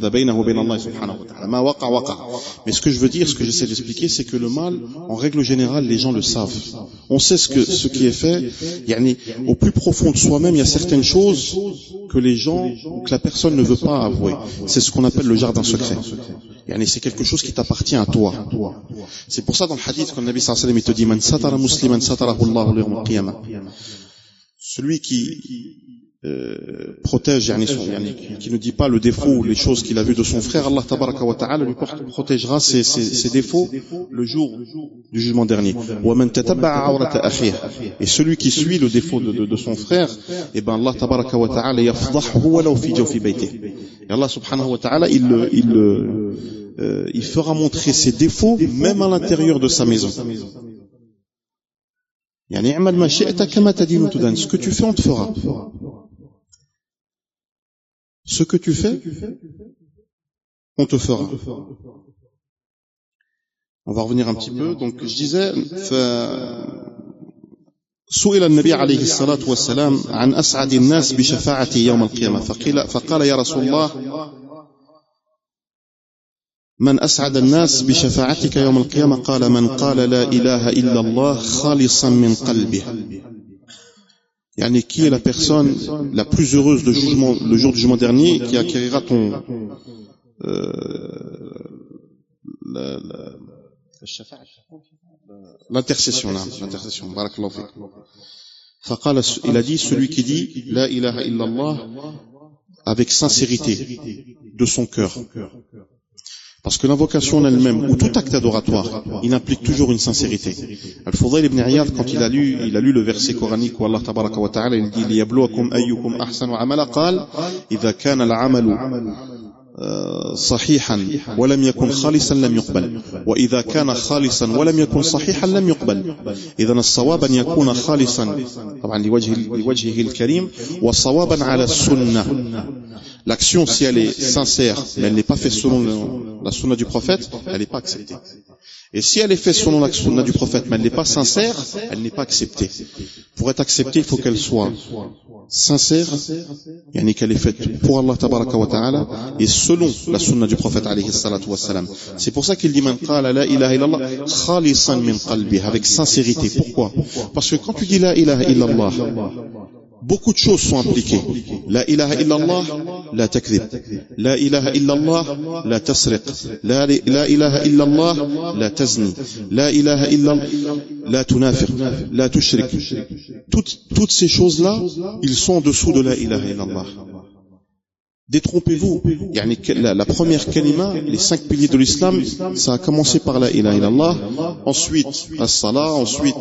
[SPEAKER 1] Mais ce que je veux dire, ce que j'essaie d'expliquer, c'est que le mal, en règle générale, les gens le savent. On sait ce que, ce qui est fait. Yani, au plus profond de soi-même, il y a certaines choses que les gens, que la personne ne veut pas avouer. C'est ce qu'on appelle le jardin secret. Yani, c'est quelque chose qui t'appartient à toi. C'est pour ça dans le hadith, quand le Nabi sallallahu alayhi wa sallam, il te dit, Man satara musliman satarahu Allahu yawm al-qiyamah. Celui qui euh, protège, yani, son, yani, qui ne dit pas le défaut ou les choses qu'il a vues de son frère, Allah tabaraka wa ta'ala lui protégera ses, ses, ses défauts le jour du jugement dernier. Et celui qui suit le défaut de, de, de son frère, et ben Allah tabaraka wa ta'ala yafdahu walau fi jawfi baytihi. Et Allah subhanahu wa ta'ala il, il, euh, il fera montrer ses défauts même à l'intérieur de sa maison. Yani i'mal ma shi'ta kama tadinu tudan. Ce que tu fais, on te fera. Ce que tu fais, on te fera. On va revenir un petit peu. Donc, je disais, سئل النبي عليه الصلاة والسلام عن أسعد الناس بشفاعته يوم القيامة فقيل فقال يا رسول الله من أسعد الناس بشفاعتك يوم القيامة قال من قال لا إله إلا الله خالصا من قلبه. Yani, qui est la personne la plus heureuse le, jugement, le jour du jugement dernier, qui acquérira ton euh, la, la, l'intercession, là, l'intercession. Barakallahu fik. Faqala, il a dit, celui qui dit la ilaha illallah avec sincérité de son cœur. Parce que l'invocation en elle-même, ou tout acte adoratoire, il implique toujours une sincérité. Al-Fudayl ibn Iyad, quand il a lu, il a lu le verset coranique où Allah tabaraka wa ta'ala, il dit, لِيَبْلُوَكُمْ أَيُّكُمْ أَحْسَنُ عَمَلًا قال إذا كان العمل صحيحا ولم يكن خالصا لم يقبل وإذا كان خالصا ولم يكن صحيحا لم يقبل. إذا الصواب أن يكون خالصا طبعا لوجه لوجهه الكريم وصوابا على السنة. L'action, si elle est sincère, mais elle n'est pas faite selon le, la sunna du prophète, elle n'est pas acceptée. Et si elle est faite selon la sunna du prophète, mais elle n'est pas sincère, elle n'est pas acceptée. Pour être acceptée, il faut qu'elle soit sincère, yani qu'elle est faite pour Allah tabaraka wa ta'ala, et selon la sunna du prophète alayhi salatu wa salam. C'est pour ça qu'il dit man qala la ilaha illallah khalisan min qalbi, avec sincérité. Pourquoi? Parce que quand tu dis la ilaha illallah, beaucoup de choses sont impliquées. La ilaha illallah, la takdhib. La ilaha illallah, la tasriq. La, la ilaha illallah, la tazni. La ilaha illallah, la tunafiq. La tushrik. Toutes, toutes ces choses-là, ils sont en dessous de la ilaha illallah. Détrompez-vous. Yani, la, la première kalima, les cinq piliers de l'islam, ça a commencé par la ilaha illallah, ensuite as-salah, ensuite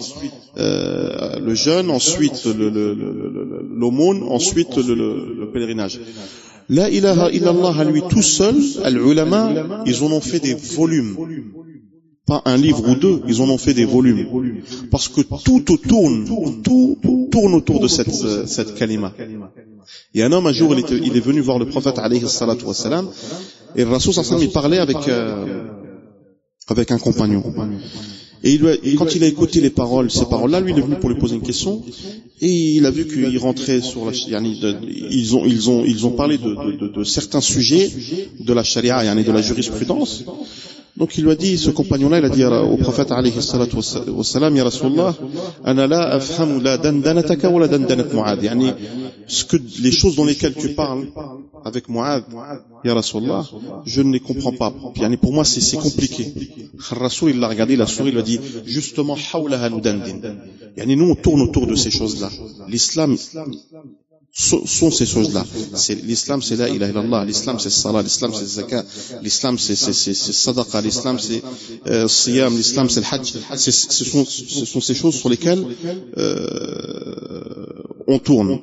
[SPEAKER 1] euh, le jeûne, ensuite le, le, le, l'aumône, ensuite le, le, le pèlerinage. La ilaha illallah à lui tout seul, al-ulama, ils en ont fait des volumes. Pas un livre ou deux, ils en ont fait des volumes. Parce que tout tourne, tout tourne autour de cette, cette kalima. Et un homme, un jour, il, était, il est venu voir le prophète, alayhi salatu wassalam, et le Rasoul sallallahu alayhi wa sallam, il parlait avec, euh, avec un compagnon. Et, il, et quand il a écouté les paroles, ces paroles-là, lui, il est venu pour lui poser une question, et il a vu qu'il rentrait sur la, yani de, ils ont, ils ont, ils ont parlé de, de, de, de certains sujets de la charia, yani de la jurisprudence. Donc il lui a dit, ce compagnon-là, il a dit au prophète alayhi salatu wassalam, ya Rasulallah, ana la afhamu la dandanataka wa la dandanat Mu'adh. Yani, ce que, les choses dans lesquelles tu parles avec Mu'adh, ya Rasulallah, je ne les comprends pas. Yani, pour moi, c'est, c'est compliqué. Le Rasoul, il l'a regardé, il a souri, il a dit, justement, hawlaha nudandin. Yani, nous, on tourne autour de ces choses-là. L'islam, sont ces choses-là. C'est, l'islam, c'est la ilaha illallah. L'islam, c'est salat. L'islam, c'est zakat. L'islam, c'est, c'est, c'est, c'est sadaqa. L'islam, c'est euh, siyam. L'islam, c'est le hajj. C'est, ce, sont, ce sont ces choses sur lesquelles euh, on tourne.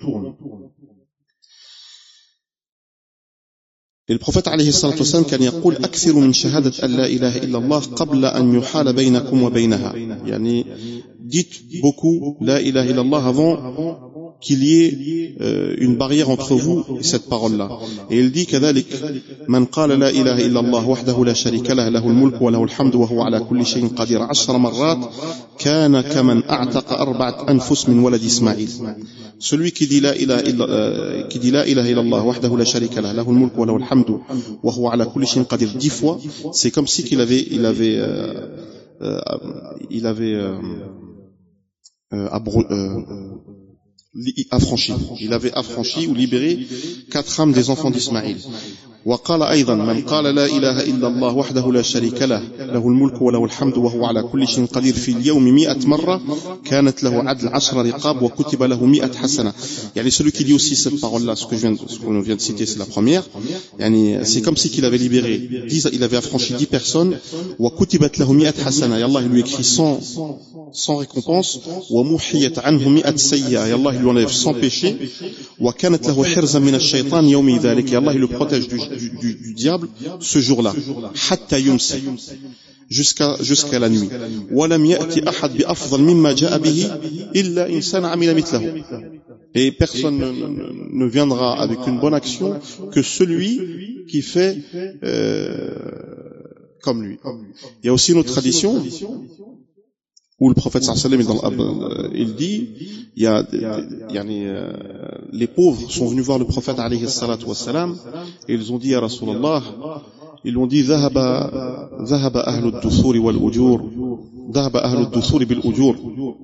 [SPEAKER 1] Et le prophète alayhi salatu wassalam كان يقول أكثر من شهادة أن لا إله إلا الله قبل أن يحال بينكم وبينها. يعني dites beaucoup la ilaha illallah avant qu'il y ait euh, une barrière entre vous et cette parole-là. Et il dit كذلك من قال لا إله إلا الله وحده لا شريك له له الملك وله الحمد وهو على كل شيء قدير عشر مرات كان كمن أعتق أربعة أنفس من ولد إسماعيل. Celui qui dit la ilaha illa euh, qui dit la ilaha illallah wahdahu la sharika lah lahu al-mulk wa lahu al-hamdu wa huwa ala kulli shay'in qadir dix fois, c'est comme si qu'il avait il avait euh, euh, il avait euh, euh, abro, euh, affranchi, il avait affranchi ou libéré quatre âmes des enfants d'Ismaïl. وقال أيضا من قال لا إله إلا الله وحده لا شريك له له الملك وله الحمد وهو على كل شيء قدير في اليوم مئة مرة كانت له عدل عشر رقاب وكتب له مئة حسنة. يعني celui qui dit aussi cette parole-là, ce que je viens de, ce qu'on vient de citer, c'est la première. يعني c'est comme si qu'il avait libéré, dix, il avait affranchi dix personnes. وكتبت له مئة حسنة. Et Allah lui écrit cent, cent récompenses. ومحيت عنه مئة سيئة. Et Allah lui enlève cent péchés. وكانت له حرزا من الشيطان يوم ذلك. Et Allah le protège du Du, du, du diable ce jour-là, hatta yumsi, jusqu'à jusqu'à la nuit. ولم يأتي أحد بأفضل مما جاء به إلا إنسان عمل مثله. Et personne ne, ne, ne viendra avec une bonne action que celui qui fait euh, comme lui. Il y a aussi une autre tradition où le prophète sallallahu alayhi wa sallam, il dit, il y a, yani, euh, les pauvres sont venus voir le prophète alayhi wa sallam et ils ont dit à Rasulallah, ils ont dit dhahaba dhahaba ahlu ad-duthur wal ujur, dhahaba ahlu ad-duthur bil ujur.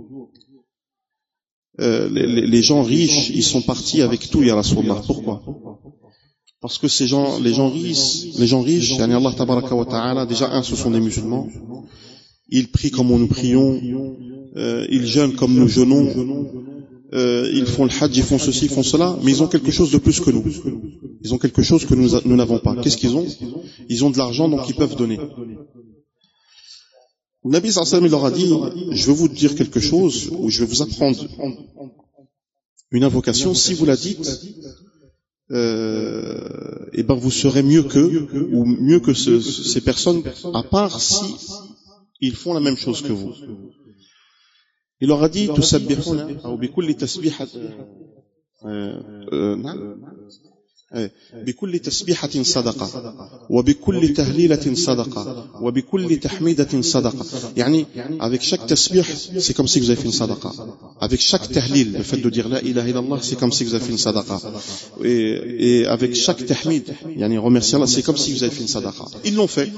[SPEAKER 1] Les gens riches, ils sont partis avec tout, ya Rasulallah. Pourquoi? Parce que ces gens, les gens riches, les gens riches, yani Allah tabaraka wa ta'ala, déjà un, ce sont des musulmans. Ils prient comme nous prions, euh, ils jeûnent comme nous jeûnons, euh, ils font le hajj, ils font ceci, ils font cela, mais ils ont quelque chose de plus que nous. Ils ont quelque chose que nous, nous n'avons pas. Qu'est-ce qu'ils ont? Ils ont de l'argent, donc ils peuvent donner. Le Nabi sallallahu alayhi wa sallam, il leur a dit, je vais vous dire quelque chose, ou je vais vous apprendre une invocation, si vous la dites, euh, et ben vous serez mieux qu'eux, ou mieux que ce, ces personnes, à part si ils font la même chose que vous. Il leur a dit, tusabbihuna, ou bikulli tasbihat, بكل تسبيحة صدقة وبكل تهليلة صدقة وبكل تحميدة صدقة. يعني avec chaque tasbih, c'est comme si vous avez fait une sadaqa. Avec chaque tahlil, le fait de dire la ilaha illallah, c'est comme si vous avez fait une sadaqa. Et, et avec chaque tahmid, yani remercier Allah, c'est comme si vous avez fait une sadaqa. Ils l'ont fait.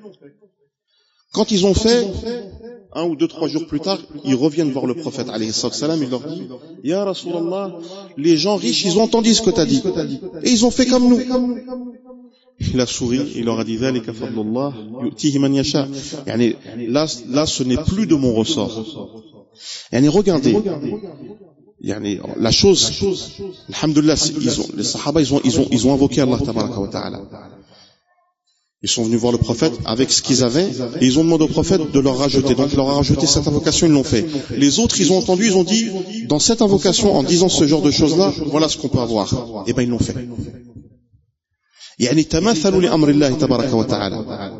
[SPEAKER 1] Quand ils ont fait, un ou deux, trois jours plus tard, ils reviennent voir le prophète, alayhi salam, il leur dit, Ya Rasulallah, les gens riches, ils ont entendu ce que tu as dit. Et ils ont fait comme nous. Il a souri, il leur a dit, Dhalika fadlullah, yu'tihi man yasha. Yani, là, là, ce n'est plus de mon ressort. Yani, regardez. Yani, la chose, alhamdulillah, ils ont, les sahaba, ils ont, ils ont, ils ont invoqué Allah tabaraka wa ta'ala. Ils sont venus voir le prophète avec ce qu'ils avaient et ils ont demandé au prophète de leur rajouter. Donc il leur a rajouté cette invocation, ils l'ont fait. Les autres, ils ont entendu, ils ont dit, dans cette invocation, en disant ce genre de choses-là, voilà ce qu'on peut avoir. Et ben ils l'ont fait. يعني تماثلوا لأمر الله تبارك وتعالى.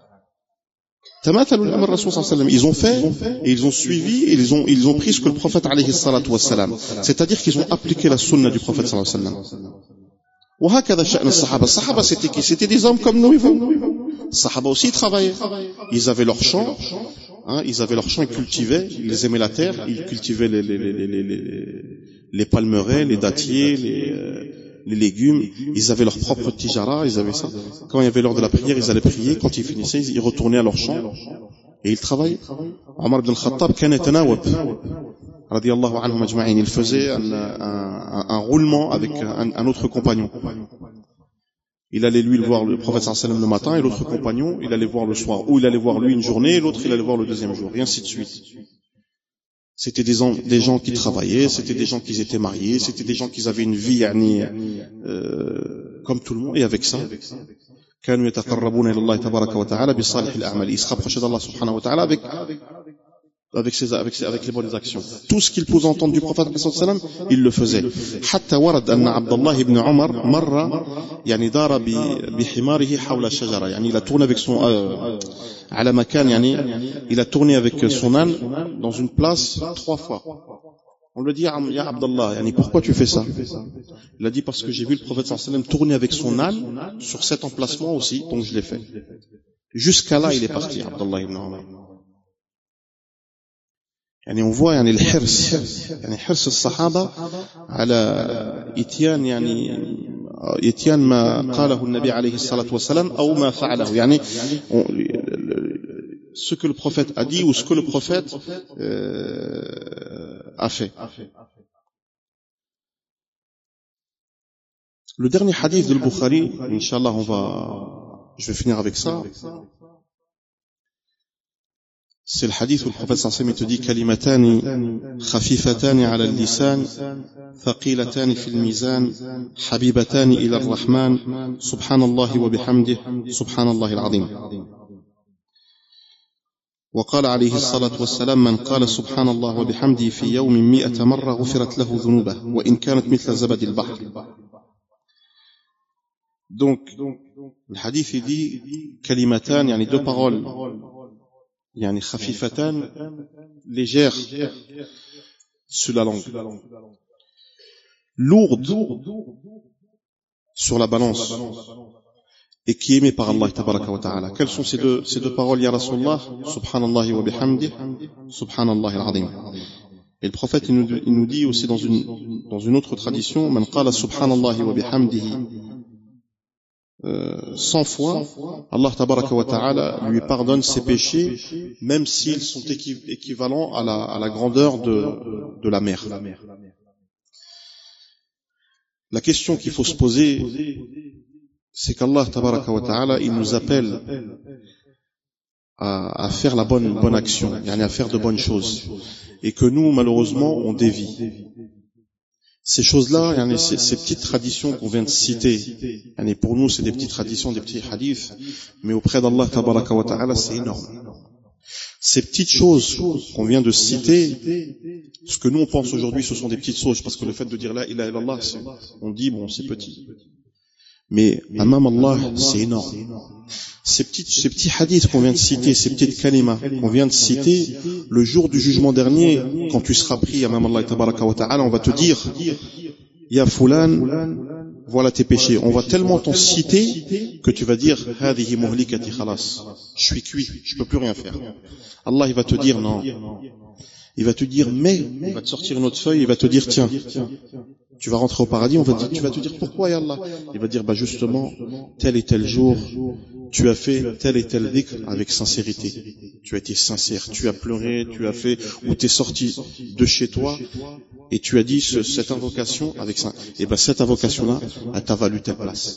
[SPEAKER 1] تماثلوا لأمر الرسول صلى الله عليه وسلم. Ils ont fait et ils ont suivi et ils ont ils ont pris ce que le prophète alayhi salatu wassalam. C'est-à-dire qu'ils ont appliqué la sunna du prophète sallallahu alayhi wa sallam. وهكذا شأن الصحابة. الصحابة c'était qui? C'était des hommes comme nous et vous. Les Sahaba aussi travaillaient. Ils avaient leurs champs, hein, ils avaient leurs champs, ils cultivaient, ils aimaient la terre, ils cultivaient les, les, les, les, les, les palmeraies, les dattiers, les, euh, les légumes. Ils avaient leur propre tijara, ils avaient ça. Quand il y avait l'heure de la prière, ils allaient prier. Quand ils finissaient, ils retournaient à leur champ et ils travaillaient. Omar ibn al-Khattab كان يتناوب رضي الله عنهم أجمعين. Il faisait un, un, un roulement avec un, un autre compagnon. Il allait lui voir le prophète sallallahu alayhi wa sallam le matin et l'autre compagnon, il allait voir le soir. Ou il allait voir lui une journée et l'autre il allait voir le deuxième jour. Et ainsi de suite. C'était des, des gens qui travaillaient, c'était des gens qui étaient mariés, c'était des gens qui avaient une vie yani, euh, comme tout le monde. Et avec ça, كانوا يتقربون إلى الله تبارك وتعالى بصالح الأعمال. Ils se rapprochaient d'Allah subhanahu wa ta'ala avec avec ses, avec ses, avec les bonnes actions. Tout ce qu'il pouvait entendre du prophète sallallahu alayhi wa sallam, il le faisait. حتى ورد أن عبد الله بن عمر مر يعني دار بحماره حول الشجرة. يعني il a tourné avec son euh, على مكان يعني il a tourné avec son âne dans une place trois fois. On lui dit ya Abdallah, yani pourquoi tu fais ça? Il a dit parce que j'ai vu le prophète sallallahu alayhi wa sallam tourner avec son âne sur cet emplacement aussi, donc je l'ai fait. Jusqu'à là, il est parti, Abdallah ibn Umar. يعني on voit يعني الحرص يعني حرص الصحابة على إتيان يعني إتيان ما قاله النبي عليه الصلاة والسلام أو ما فعله. يعني ce que le prophète a dit ou ce que le prophète euh, a fait. Le dernier hadith de Bukhari, Inch'Allah, on va, je vais finir avec ça. C'est le hadith où le prophète sallallahu alayhi wa sallam te dit kalimatani khafifatani ala al-lisan thaqilatani fil mizan habibatani ila ar-rahman subhanallahi wa bihamdihi subhanallahi al-azim. وقال عليه الصلاة والسلام من قال سبحان الله وبحمده في يوم مئة مرة غفرت له ذنوبه وإن كانت مثل زبد البحر. Donc, le hadith il dit kalimatan, yani deux paroles, yani khafifatan, légères sur la langue, lourdes sur la balance, et qui est aimé par Allah tabaraka wa ta'ala. Quelles sont ces deux, ces deux paroles, ya Rasulallah? Subhanallahi wa bihamdihi, subhanallahi al-azim. Et le prophète, il nous, il nous dit aussi dans une, dans une autre tradition, man qala subhanallahi wa bihamdihi, euh, cent fois, Allah tabaraka wa ta'ala lui pardonne ses péchés, même s'ils sont équiv- équivalents à la, à la grandeur de, de la mer. La question qu'il faut se poser, c'est qu'Allah tabaraka wa ta'ala, il nous appelle à, à faire la bonne, bonne action, à faire de bonnes choses, et que nous, malheureusement, on dévie. Ces choses-là, ces, ces petites traditions qu'on vient de citer, pour nous, c'est des petites traditions, des petits hadiths, mais auprès d'Allah tabaraka wa ta'ala, c'est énorme. Ces petites choses qu'on vient de citer, ce que nous on pense aujourd'hui, ce sont des petites choses, parce que le fait de dire la ilaha illallah, on dit, bon, c'est petit. Mais, amam Allah, c'est énorme. Ces petits, ces petits hadiths qu'on vient de citer, ces petites kalimas qu'on vient de citer, le jour du jugement dernier, quand tu seras pris, amam Allah tabaraka wa ta'ala, on va te dire, ya fulan, voilà tes péchés. On va tellement t'en citer que tu vas dire, hadihi muhlikati khalas. Je suis cuit, je peux plus rien faire. Allah, il va te dire, non. Il va te dire, mais, il va te sortir une autre feuille, il va te dire, tiens, tu vas rentrer au paradis, on va te, tu vas te dire, pourquoi, ya Allah? Il va dire, bah, justement, tel et tel jour, tu as fait tel et tel dhikr avec sincérité. Tu as été sincère, tu as pleuré, tu as fait, ou tu es sorti de chez toi, et tu as dit ce, cette invocation avec ça. Et ben, cette invocation-là, elle t'a valu telle place.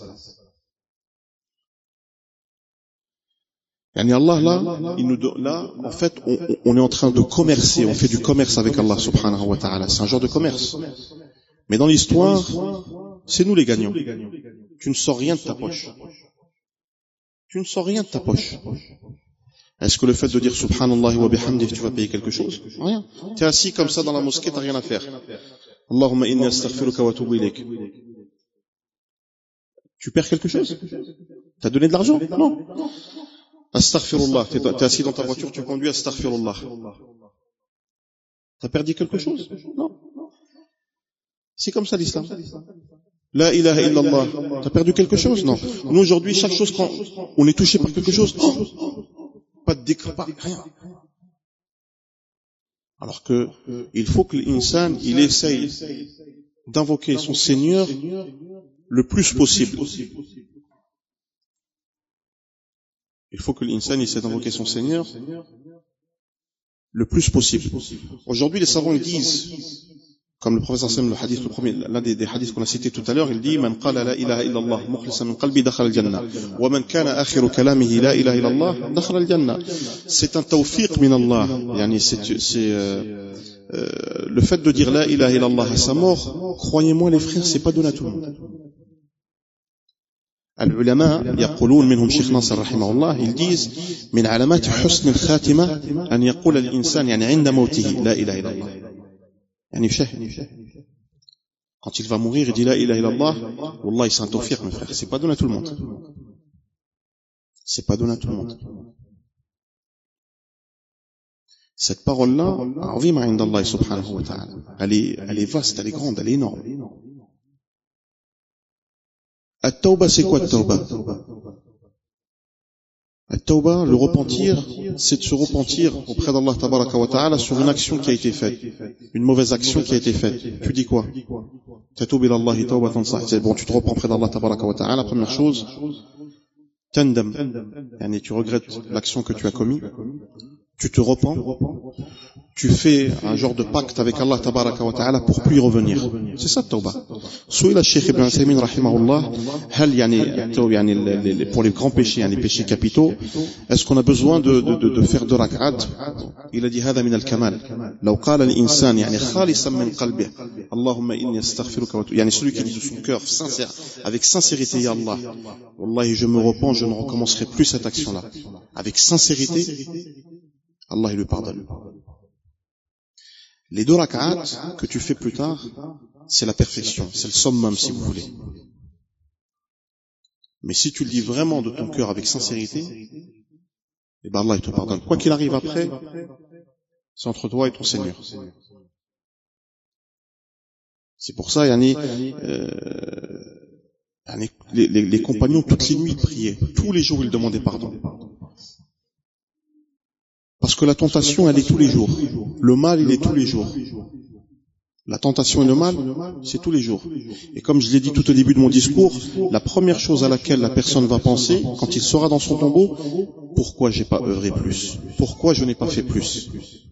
[SPEAKER 1] Yani Allah, là, il nous donne, là, en fait, on, on est en train de commercer, on fait du commerce avec Allah subhanahu wa ta'ala. C'est un genre de commerce. Mais dans l'histoire, c'est nous les gagnants. Tu ne sors rien de ta poche. Tu ne sors rien de ta poche. Est-ce que le fait de dire subhanallah wa bihamdihi, tu vas payer quelque chose? Rien. Tu es assis comme ça dans la mosquée, tu n'as rien à faire. Allahumma inni astaghfiruka wa atubu ilayk. Tu perds quelque chose? Tu as donné de l'argent? Non. Astaghfirullah. Tu es assis dans ta voiture, tu conduis, astaghfirullah. Tu as perdu quelque chose? Non. C'est comme ça l'islam. La ilaha illallah. Tu as perdu quelque chose? Non. Nous aujourd'hui, chaque chose quand on est touché par quelque chose, oh, pas de dhikr, pas rien. Alors que il faut que l'insan, il essaye d'invoquer son Seigneur le plus possible. Il faut que l'insan essaie d'invoquer son Seigneur le plus possible. Aujourd'hui, les savants ils disent, comme le professeur Sam, le hadith, le premier, l'un des, des hadiths qu'on a cité tout à l'heure, il dit, man qala la ilaha illallah, mukhlisan min qalbi, dakhala al-jannah. Wa man kana akhiru kalamihi la ilaha illallah, dakhala al-jannah. C'est un tawfiq min Allah. Yani, c'est, c'est, euh, euh, le fait de dire la ilaha illallah à sa mort, croyez-moi les frères, c'est pas donné à tout le monde. العلماء يقولون منهم شيخ ناصر رحمه الله ils disent من علامات حسن الخاتمة أن يقول الإنسان يعني عند موته لا إله إلا الله يعني شاهد quand il va mourir il dit la ilaha illallah wallah c'est un tawfiq mes frères c'est pas donné à tout le monde c'est pas donné à tout le monde cette parole là عظيمة عند الله سبحانه وتعالى elle est elle est vaste elle est grande elle est énorme. At-tawba, c'est quoi at-tawba? At-tawba, le repentir, c'est de se repentir auprès d'Allah tabaraka wa ta'ala sur une action qui a été faite, une mauvaise action qui a été faite. Tu dis quoi? Tatoub ila Allahi tawbatan sahih. C'est bon, tu te repens auprès d'Allah tabaraka wa ta'ala. Première chose, tandam, yani tu regrettes l'action que tu as commise, tu te repens, tu fais un genre de pacte avec Allah tabaraka wa ta'ala pour plus y revenir. C'est ça tawba. Souila Cheikh Ibn Uthaymin rahimahullah, hal yani yani pour les grands péchés, les péchés capitaux, est-ce qu'on a besoin de de de, de faire deux rak'at? Il a dit hada min al-kamal. Law qala al-insan yani khalisan min qalbihi, Allahumma inni astaghfiruka wa yani celui qui dit de son cœur sincère, avec sincérité, ya Allah, wallahi je me repens, je ne recommencerai plus cette action-là. Avec sincérité, Allah il lui pardonne. Les deux rak'at que tu fais plus tard, c'est la perfection, c'est le summum si vous voulez. Mais si tu le dis vraiment de ton cœur avec sincérité, eh ben Allah il te pardonne. Quoi qu'il arrive après, c'est entre toi et ton Seigneur. C'est pour ça, yani, euh, yani les, les, les compagnons toutes les nuits ils priaient, tous les jours ils demandaient pardon. Parce que la tentation, elle est tous les jours. Le mal, il est tous les jours. La tentation et le mal, c'est tous les jours. Et comme je l'ai dit tout au début de mon discours, la première chose à laquelle la personne va penser, quand il sera dans son tombeau, pourquoi j'ai pas œuvré plus? Pourquoi je n'ai pas fait plus?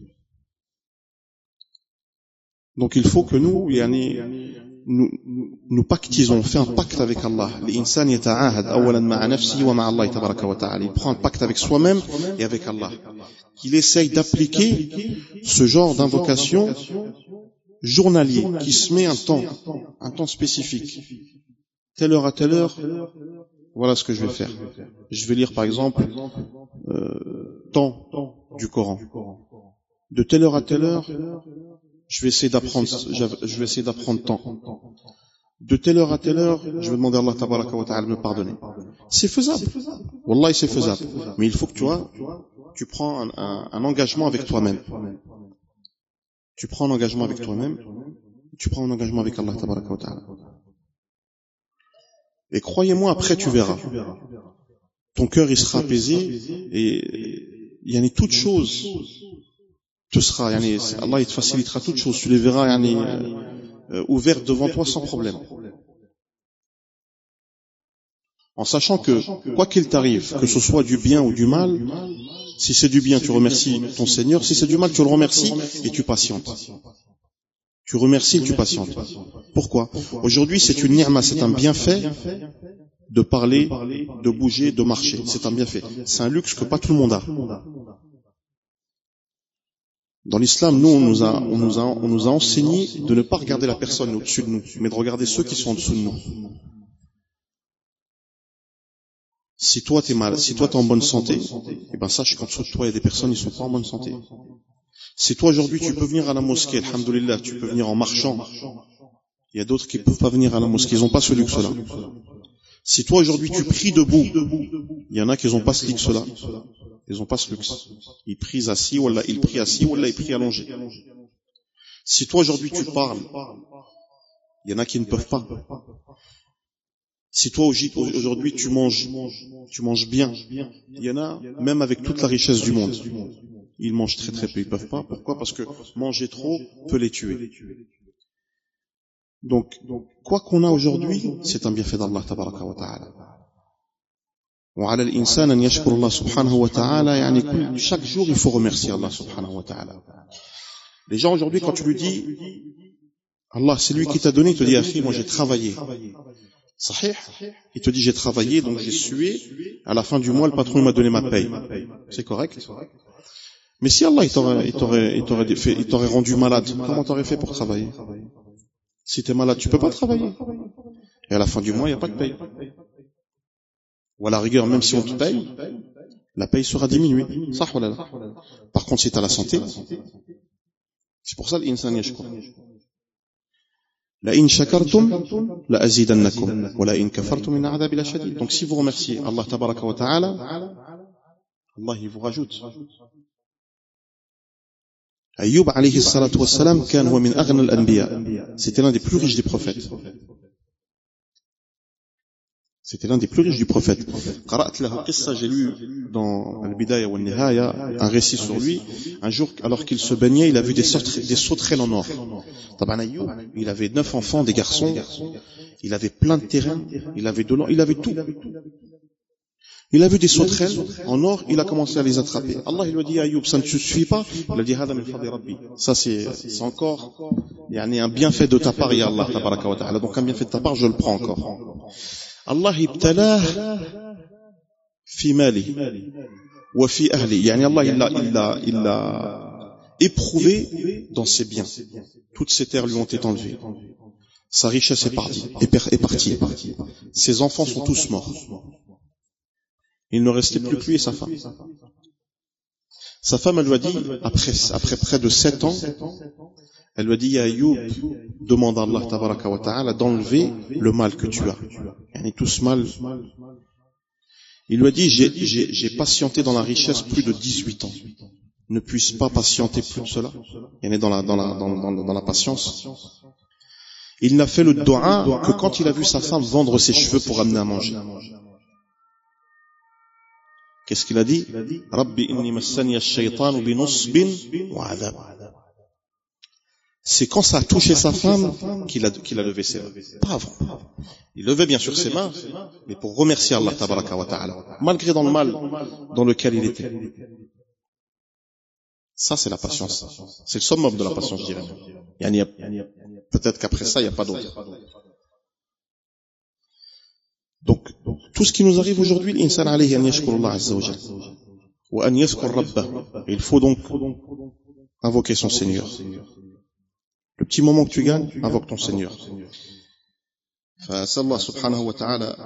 [SPEAKER 1] Donc il faut que nous, yani, nous, nous pactisons, on fait un pacte avec Allah. L'insan yata'ahad awalan ma'a nafsihi wa ma'a Allah tabaraka wa ta'ala. Il prend un pacte avec soi-même et avec Allah. Qu'il essaye d'appliquer ce genre d'invocation journalier, qui se met un temps, un temps spécifique. Telle heure à telle heure, voilà ce que je vais faire. Je vais lire par exemple euh, temps du Coran. De telle heure à telle heure, je vais essayer d'apprendre, je vais essayer d'apprendre temps. De telle heure à telle heure, je vais demander à Allah tabaraka wa ta'ala de me pardonner. C'est faisable. Wallahi, c'est faisable. Mais il faut que tu vois, tu prends un, un, un engagement avec toi-même. Tu prends un engagement avec toi-même, tu prends un engagement avec Allah tabaraka wa ta'ala. Et croyez-moi, après tu verras. Ton cœur il sera apaisé et il y a toute chose te sera, yani, Allah il te facilitera toutes choses, tu les verras yani, euh, ouvertes devant toi sans problème. En sachant que, quoi qu'il t'arrive, que ce soit du bien ou du mal, si c'est du bien, tu remercies ton Seigneur, si c'est du mal, tu le remercies et tu patientes. Tu remercies et tu patientes. Pourquoi? Aujourd'hui, c'est une ni'ma, c'est un bienfait de parler, de bouger, de marcher. C'est un bienfait. C'est un luxe que pas tout le monde a. Dans l'islam, nous, on nous a, on nous a, on nous a enseigné de ne pas regarder la personne au-dessus de nous, mais de regarder ceux qui sont en dessous de nous. Si toi t'es mal, si toi t'es en bonne santé, eh ben sache qu'en dessous de toi il y a des personnes qui sont pas en bonne santé. Si toi aujourd'hui tu peux venir à la mosquée, alhamdoulilah, tu peux venir en marchant, il y a d'autres qui peuvent pas venir à la mosquée, ils n'ont pas ce luxe-là. Si toi aujourd'hui tu pries debout, il y en a qui n'ont pas ce luxe-là, ils n'ont pas ce luxe. Ils prient assis, ou là ils prient assis, ou là ils prient allongés. Si toi aujourd'hui tu parles, il y en a qui ne peuvent pas. Si toi aujourd'hui tu manges, tu manges bien, il y en a même avec toute la richesse du monde, ils mangent très très peu, ils peuvent pas. Pourquoi? Parce que manger trop peut les tuer. Donc, quoi qu'on a aujourd'hui, c'est un bienfait d'Allah tabaraka wa ta'ala. وعلى الإنسان أن يشكر الله سبحانه وتعالى يعني chaque jour il faut remercier Allah subhanahu wa ta'ala. Les gens aujourd'hui quand tu lui dis Allah c'est lui qui t'a donné, il te dit akhi moi j'ai travaillé. Sahih, il te dit j'ai travaillé donc j'ai sué, à la fin du mois le patron m'a donné ma paye. C'est correct? Mais si Allah il t'aurait, il t'aurait, il t'aurait fait, il t'aurait rendu malade, comment t'aurais fait pour travailler? Si t'es malade, tu peux pas travailler. Et à la fin du mois, il n'y a pas de paye. Ou à la rigueur, même si on te paye, la paye sera diminuée. Ça, voilà. Par contre, si t'as la santé, c'est pour ça l'insan yashkur. La in shakartum, la azidannakum, wa la in kafartum min a'dabi la shadid. Donc si vous remerciez Allah tabaraka wa ta'ala, Allah il vous rajoute. Ayyub alayhi salatu wa salam, kan huwa min aghna al-anbiya. C'était l'un des plus riches des prophètes. C'était l'un des plus riches du prophète. Qara'at lahu qissa, j'ai lu dans Al-Bidaya wa Al-Nihaya un récit sur lui. Un jour, alors qu'il se baignait, il a vu des, des sauterelles en or. Taban Ayyub, il avait neuf enfants, des garçons. Il avait plein de terrain. Il avait de l'or, il avait tout. Il a vu des sauterelles en or, il a commencé à les attraper. Allah il lui a dit à Ayoub, ça ne te suffit pas? Il a dit Hada min fadli Rabbi. Ça c'est, c'est encore yani, un bienfait de ta part, ya Allah tabaraka wa ta'ala. Donc un bienfait de ta part, je le prends encore. Allah ibtalah fi mali wa fi ahli. Yani Allah il l'a, il l'a, il l'a éprouvé dans ses biens. Toutes ses terres lui ont été enlevées. Sa richesse est partie, est partie. Ses enfants sont tous morts. Il ne restait plus que lui et sa femme. Sa femme, elle lui a dit, après, après près de sept ans, elle lui a dit, Ya Ayoub, demande à Allah tabaraka wa ta'ala d'enlever le mal que tu as. Et tout ce mal. Il lui a dit, j'ai, j'ai, j'ai patienté dans la richesse plus de dix-huit ans. Ne puisse pas patienter plus que cela. Il est dans la, dans la, dans, dans, dans la patience. Il n'a fait le dua que quand il a vu sa femme vendre ses cheveux pour amener à manger. Qu'est-ce qu'il a dit? Rabbi inni massani ash-shaytanu bi nusbin wa adhab. C'est quand ça a touché sa femme qu'il a, qu'il a levé ses mains. Pas avant. Il levait bien sûr ses mains, mais pour remercier Allah tabaraka wa ta'ala, malgré dans le mal dans lequel il était. Ça c'est la patience. C'est le summum de la patience, je dirais. Yani, peut-être qu'après ça, il n'y a pas d'autre. Donc, tout ce qui nous arrive aujourd'hui, l'insan alayhi an yashkur Allah azza wa jalla wa an yazkur rabbah. Il faut donc invoquer son Seigneur. Le petit moment que tu gagnes, invoque ton Seigneur. فأسأل الله سبحانه وتعالى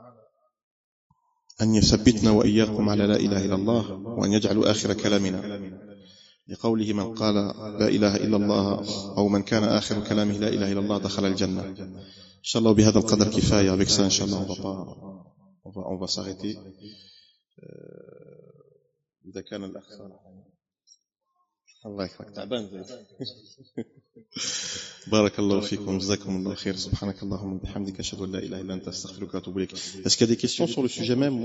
[SPEAKER 1] أن يثبتنا وإياكم على لا إله إلا الله وأن يجعل آخر كلامنا لقوله من قال لا إله إلا الله أو من كان آخر كلامه لا إله إلا الله دخل الجنة. إن شاء الله بهذا القدر كفاية. Avec ça, Inch'Allah, on va pas, on va, on va s'arrêter. إذا كان الأخ الله يكرمك تعبان زي بارك الله فيكم جزاكم الله خير سبحانك اللهم وبحمدك أشهد أن لا إله إلا أنت أستغفرك وأتوب إليك. Est-ce qu'il y a des questions sur le sujet même?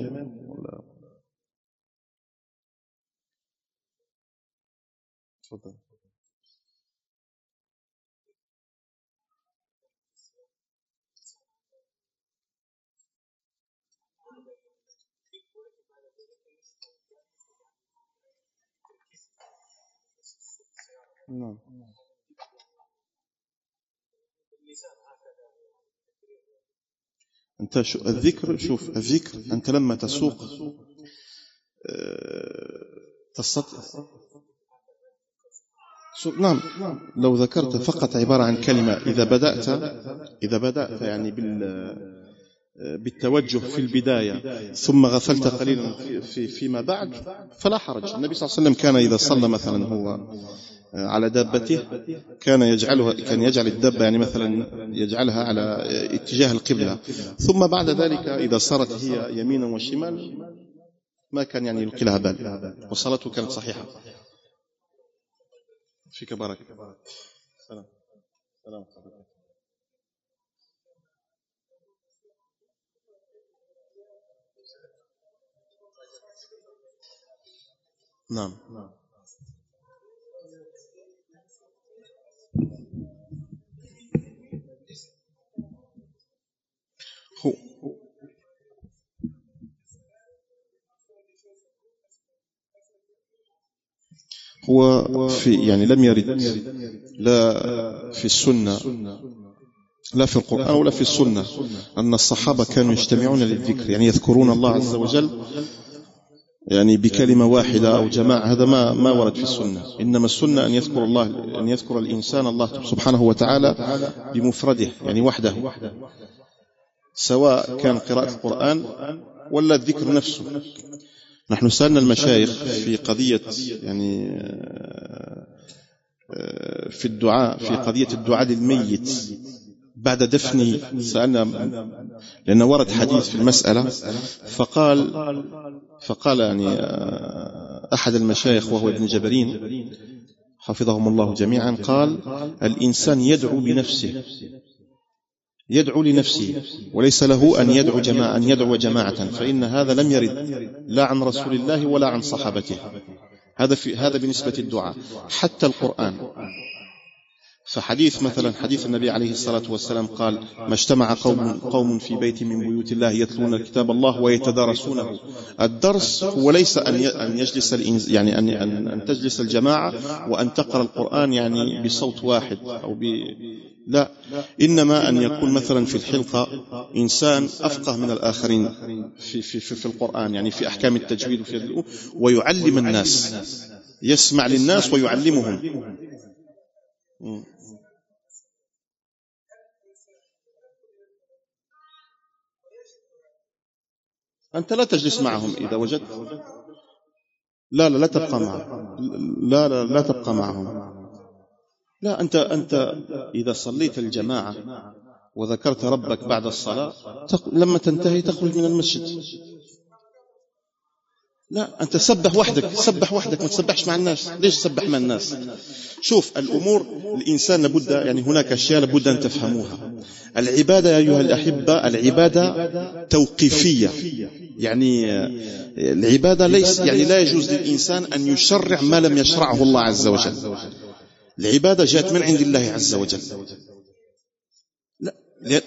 [SPEAKER 1] تفضل. نعم. أنت شو الذكر؟ شوف الذكر أنت لما تسوق تستطيع. نعم لو ذكرت فقط عبارة عن كلمة إذا بدأت إذا بدأت يعني بال بالتوجه في البداية ثم غفلت قليلا في في فيما بعد فلا حرج. النبي صلى الله عليه وسلم كان إذا صلى مثلا هو على دابته كان يجعلها كان يجعل الدابة يعني مثلا يجعلها على اتجاه القبلة ثم بعد ذلك إذا صارت هي يمينا وشمال ما كان يعني يلقي لها بال وصلاته كانت صحيحة. فيك بارك. سلام سلام. نعم هو هو في يعني لم يرد لا في السنة لا في القرآن ولا في السنة أن الصحابة كانوا يجتمعون للذكر يعني يذكرون الله عز وجل يعني بكلمة واحدة أو جماعة. هذا ما ما ورد في السنة. إنما السنة أن يذكر الله أن يذكر الإنسان الله سبحانه وتعالى بمفرده يعني وحده سواء كان قراءة القرآن ولا الذكر نفسه. نحن سألنا المشايخ في قضية يعني في الدعاء في قضية الدعاء للميت بعد دفنه. سألنا لأن ورد حديث في المسألة فقال فقال يعني أحد المشايخ وهو ابن جبرين حفظهم الله جميعا قال الإنسان يدعو بنفسه يدعو لنفسه وليس له أن يدعو جماعة أن يدعو جماعة فإن هذا لم يرد لا عن رسول الله ولا عن صحابته. هذا في هذا بالنسبة للدعاء. حتى القرآن فحديث مثلا حديث النبي عليه الصلاة والسلام قال: ما اجتمع قوم قوم في بيت من بيوت الله يتلون كتاب الله ويتدارسونه. الدرس هو ليس أن أن يجلس الإنس يعني أن أن أن تجلس الجماعة وأن تقرأ القرآن يعني بصوت واحد أو ب لا، إنما أن يكون مثلا في الحلقة إنسان أفقه من الآخرين في في في, في القرآن، يعني في أحكام التجويد وفي ويعلم الناس، يسمع للناس ويعلمهم. أنت لا تجلس معهم إذا وجدت. لا لا لا تبقى معهم. لا لا لا تبقى معهم. لا، أنت أنت إذا صليت الجماعة وذكرت ربك بعد الصلاة، لما تنتهي تخرج من المسجد. لا، أنت سبح وحدك، سبح وحدك، ما تسبحش مع الناس. ليش تسبح مع الناس؟ شوف الأمور، الإنسان لابد يعني هناك أشياء لابد أن تفهموها. العبادة يا أيها الأحبة، العبادة توقيفية، يعني العبادة ليس يعني لا يجوز للإنسان أن يشرع ما لم يشرعه الله عز وجل. العبادة جاءت من عند الله عز وجل. لا, لا.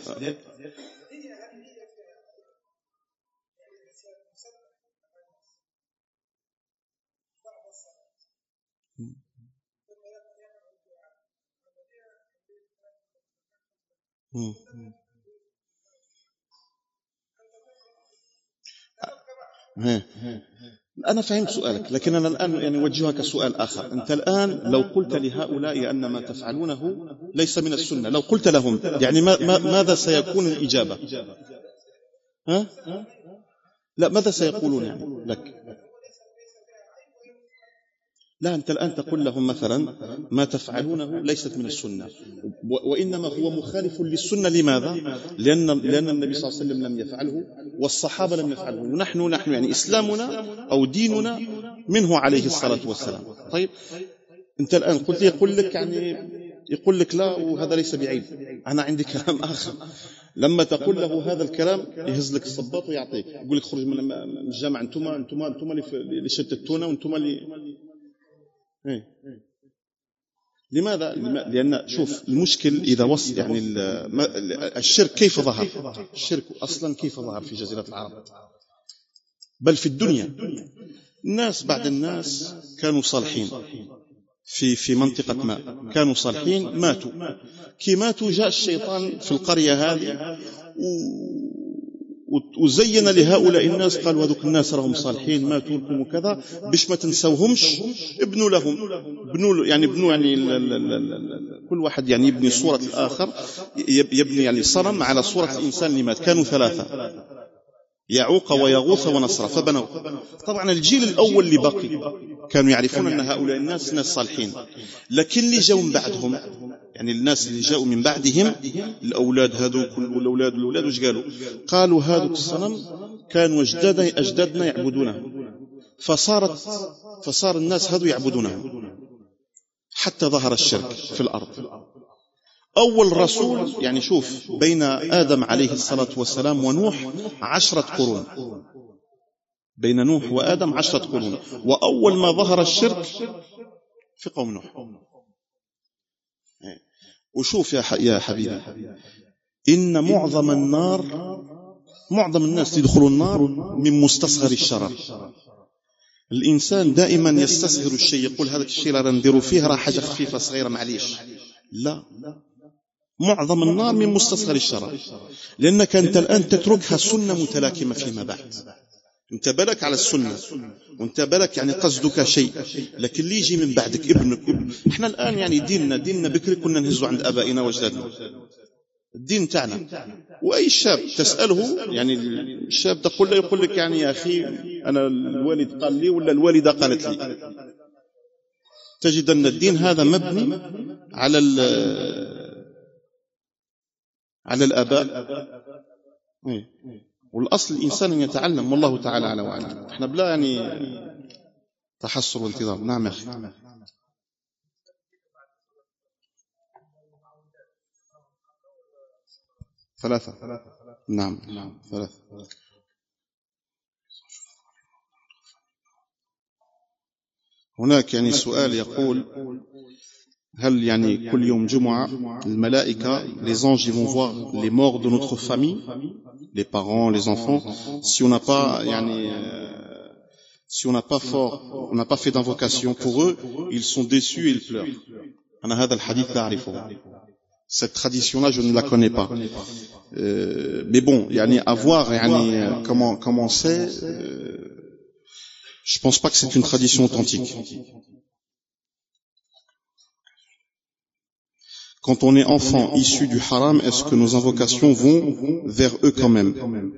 [SPEAKER 1] أنا فهمت سؤالك، لكن أنا الآن يعني أوجهك سؤال آخر. أنت الآن لو قلت لهؤلاء أن ما تفعلونه ليس من السنة، لو قلت لهم يعني ما ما ماذا سيكون الإجابة؟ ها؟ لا، ماذا سيقولون يعني لك؟ لا، أنت الآن تقول لهم مثلا ما تفعلونه ليست من السنة، وإنما هو مخالف للسنة. لماذا؟ لأن لأن النبي صلى الله عليه وسلم لم يفعله والصحابة لم يفعله، ونحن نحن يعني إسلامنا أو ديننا منه عليه الصلاة والسلام. طيب أنت الآن قلت لي يقول لك يعني يقول لك لا وهذا ليس بعيب. أنا عندي كلام آخر. لما تقول له هذا الكلام يهز لك الصباط ويعطيك، يقول لك خرج من الجامع، أنتم أنتم أنتم اللي شتتونا وأنتم اللي إيه؟ لماذا؟ لأن شوف المشكل إذا وصل يعني الشرك كيف ظهر؟ الشرك أصلا كيف ظهر في جزيرة العرب بل في الدنيا؟ الناس بعد الناس كانوا صالحين في في منطقة ما، كانوا صالحين ماتوا. كي ماتوا جاء الشيطان في القرية هذه وزين لهؤلاء الناس، قالوا هذوك الناس راهم صالحين ماتوا لكم وكذا، باش ما تنسوهمش ابنوا لهم، بنوا يعني بنوا يعني ال ال ال ال كل واحد يعني يبني صورة الآخر، يبني يعني صنم على صورة الإنسان اللي مات. كانوا ثلاثة، يعوق ويغوث ونصر، فبنوا. طبعا الجيل الأول اللي بقي كانوا يعرفون أن هؤلاء الناس ناس صالحين، لكن اللي جاءوا من بعدهم يعني الناس اللي جاءوا من بعدهم الأولاد هذوك والأولاد والأولاد وش قالوا؟ قالوا هذوك الصنم كانوا أجدادنا أجدادنا يعبدونه، فصارت فصار الناس هذو يعبدونه حتى ظهر الشرك في الأرض. أول رسول يعني شوف بين آدم عليه الصلاة والسلام ونوح عشرة قرون، بين نوح وآدم عشرة قرون، وأول ما ظهر الشرك في قوم نوح. وشوف يا يا حبيبي، إن معظم النار معظم الناس يدخلوا النار من مستصغر الشرر. الإنسان دائما يستصغر الشيء، يقول هذا الشيء لا نديروا فيه راه حاجة خفيفة صغيرة معليش. لا، معظم النار من مستصغر الشرر، لأنك أنت الآن تتركها سنة متلاكمة فيما بعد. انت بالك على السنة وانت بالك يعني قصدك شيء، لكن اللي يجي من بعدك ابنك ابن. احنا الآن يعني ديننا ديننا بكري كنا نهزوا عند أبائنا وأجدادنا الدين تاعنا. وأي شاب تسأله يعني الشاب تقول له يقول لك يعني يا أخي أنا الوالد قال لي ولا الوالدة قالت لي. تجد أن الدين هذا مبني على على الآباء. والأصل الإنسان أن يتعلم، والله تعالى على وعلم. احنا بلا يعني تحصر وانتظار. نعم يا أخي. ثلاثة. نعم ثلاثة. هناك يعني سؤال يقول هل يعني كل يوم جمعة الملائكة les anges ils vont voir les morts de notre famille, les parents, les enfants, si on n'a pas يعني si on n'a pas fort, on n'a pas fait d'invocation pour eux, ils sont déçus et ils pleurent. أنا هذا الحديث لا أعرفه. Cette tradition-là, je ne la connais pas. Euh, mais bon, yani, à voir yani, comment, comment c'est, euh, je pense pas que c'est une tradition authentique. Quand on est enfant issu du haram, est-ce que nos invocations vont vers eux quand même?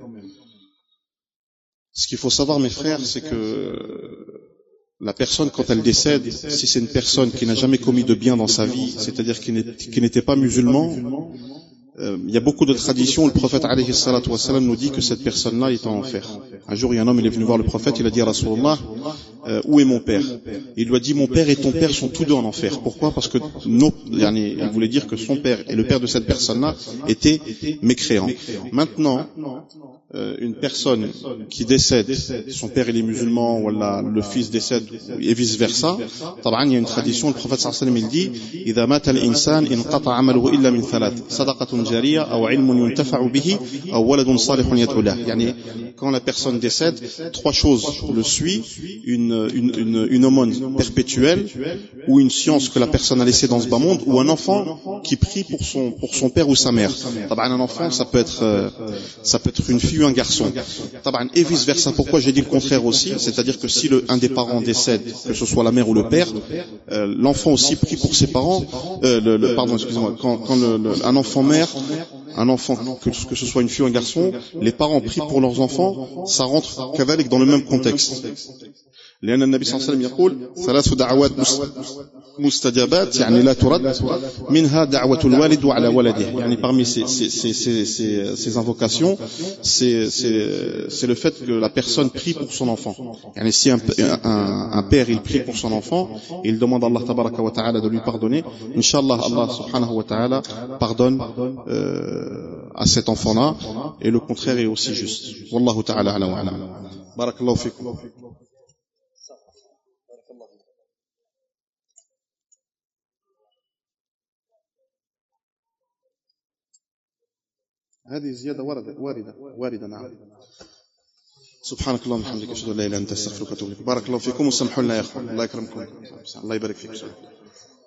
[SPEAKER 1] Ce qu'il faut savoir, mes frères, c'est que la personne, quand elle décède, si c'est une personne qui n'a jamais commis de bien dans sa vie, c'est-à-dire qui n'était pas musulman, euh, il y a beaucoup de traditions. Le prophète alayhi salatu wassalam nous dit que cette personne-là est en enfer. Un jour, il y a un homme, il est venu voir le prophète, il a dit à Rasulullah, euh, où est mon père? Il lui a dit, mon père et ton père sont tous deux en enfer. Pourquoi? Parce que nos, il voulait dire que son père et le père de cette personne-là étaient mécréants. Maintenant, euh, une personne qui décède, son père il est musulman, ou là, le fils décède, et vice versa, il y a une tradition, le prophète sallallahu alayhi wa sallam il dit, إذا مات الإنسان انقطع عمله إلا من ثلاث صدقة جارية أو علم ينتفع به أو ولد صالح يدعو له. يعني quand la personne décède, trois choses le suivent, une, une, une, une aumône perpétuelle, ou une science que la personne a laissée dans ce bas monde, ou un enfant qui prie pour son, pour son père ou sa mère. Un enfant, ça peut être, euh, ça peut être une fille ou un garçon. Et vice versa. Pourquoi j'ai dit le contraire aussi? C'est-à-dire que si le, un des parents décède, que ce soit la mère ou le père, euh, l'enfant aussi prie pour ses parents, euh, le, le, pardon, excusez-moi, quand, quand le, le, un enfant meurt, un enfant, que, que ce soit une fille ou un garçon, les parents prient pour leurs enfants, ça rentre كذلك dans le même contexte. لأن النبي صلى الله عليه وسلم يقول ثلاث دعوات مستجابات يعني لا ترد منها دعوة الوالد على ولده. يعني parmi ces, ces, ces, ces, ces, ces invocations, c'est, c'est, c'est le fait que la personne prie pour son enfant. يعني si un, un, un père il prie pour son enfant, il demande à Allah tabaraka wa ta'ala de lui pardonner, Inch'Allah, Allah subhanahu wa ta'ala pardonne euh, à cet enfant-là, et le contraire est aussi juste. Wallahu ta'ala ala wa ala. Barakallahu fikum. هذه زيادة واردة واردة واردة نعم. سبحانك اللهم وبحمدك أشهد أن لا إله إلا أنت أستغفرك وأتوب إليك. بارك الله فيكم وسامحوا لنا يا أخوان. الله يكرمكم. الله يبارك فيكم.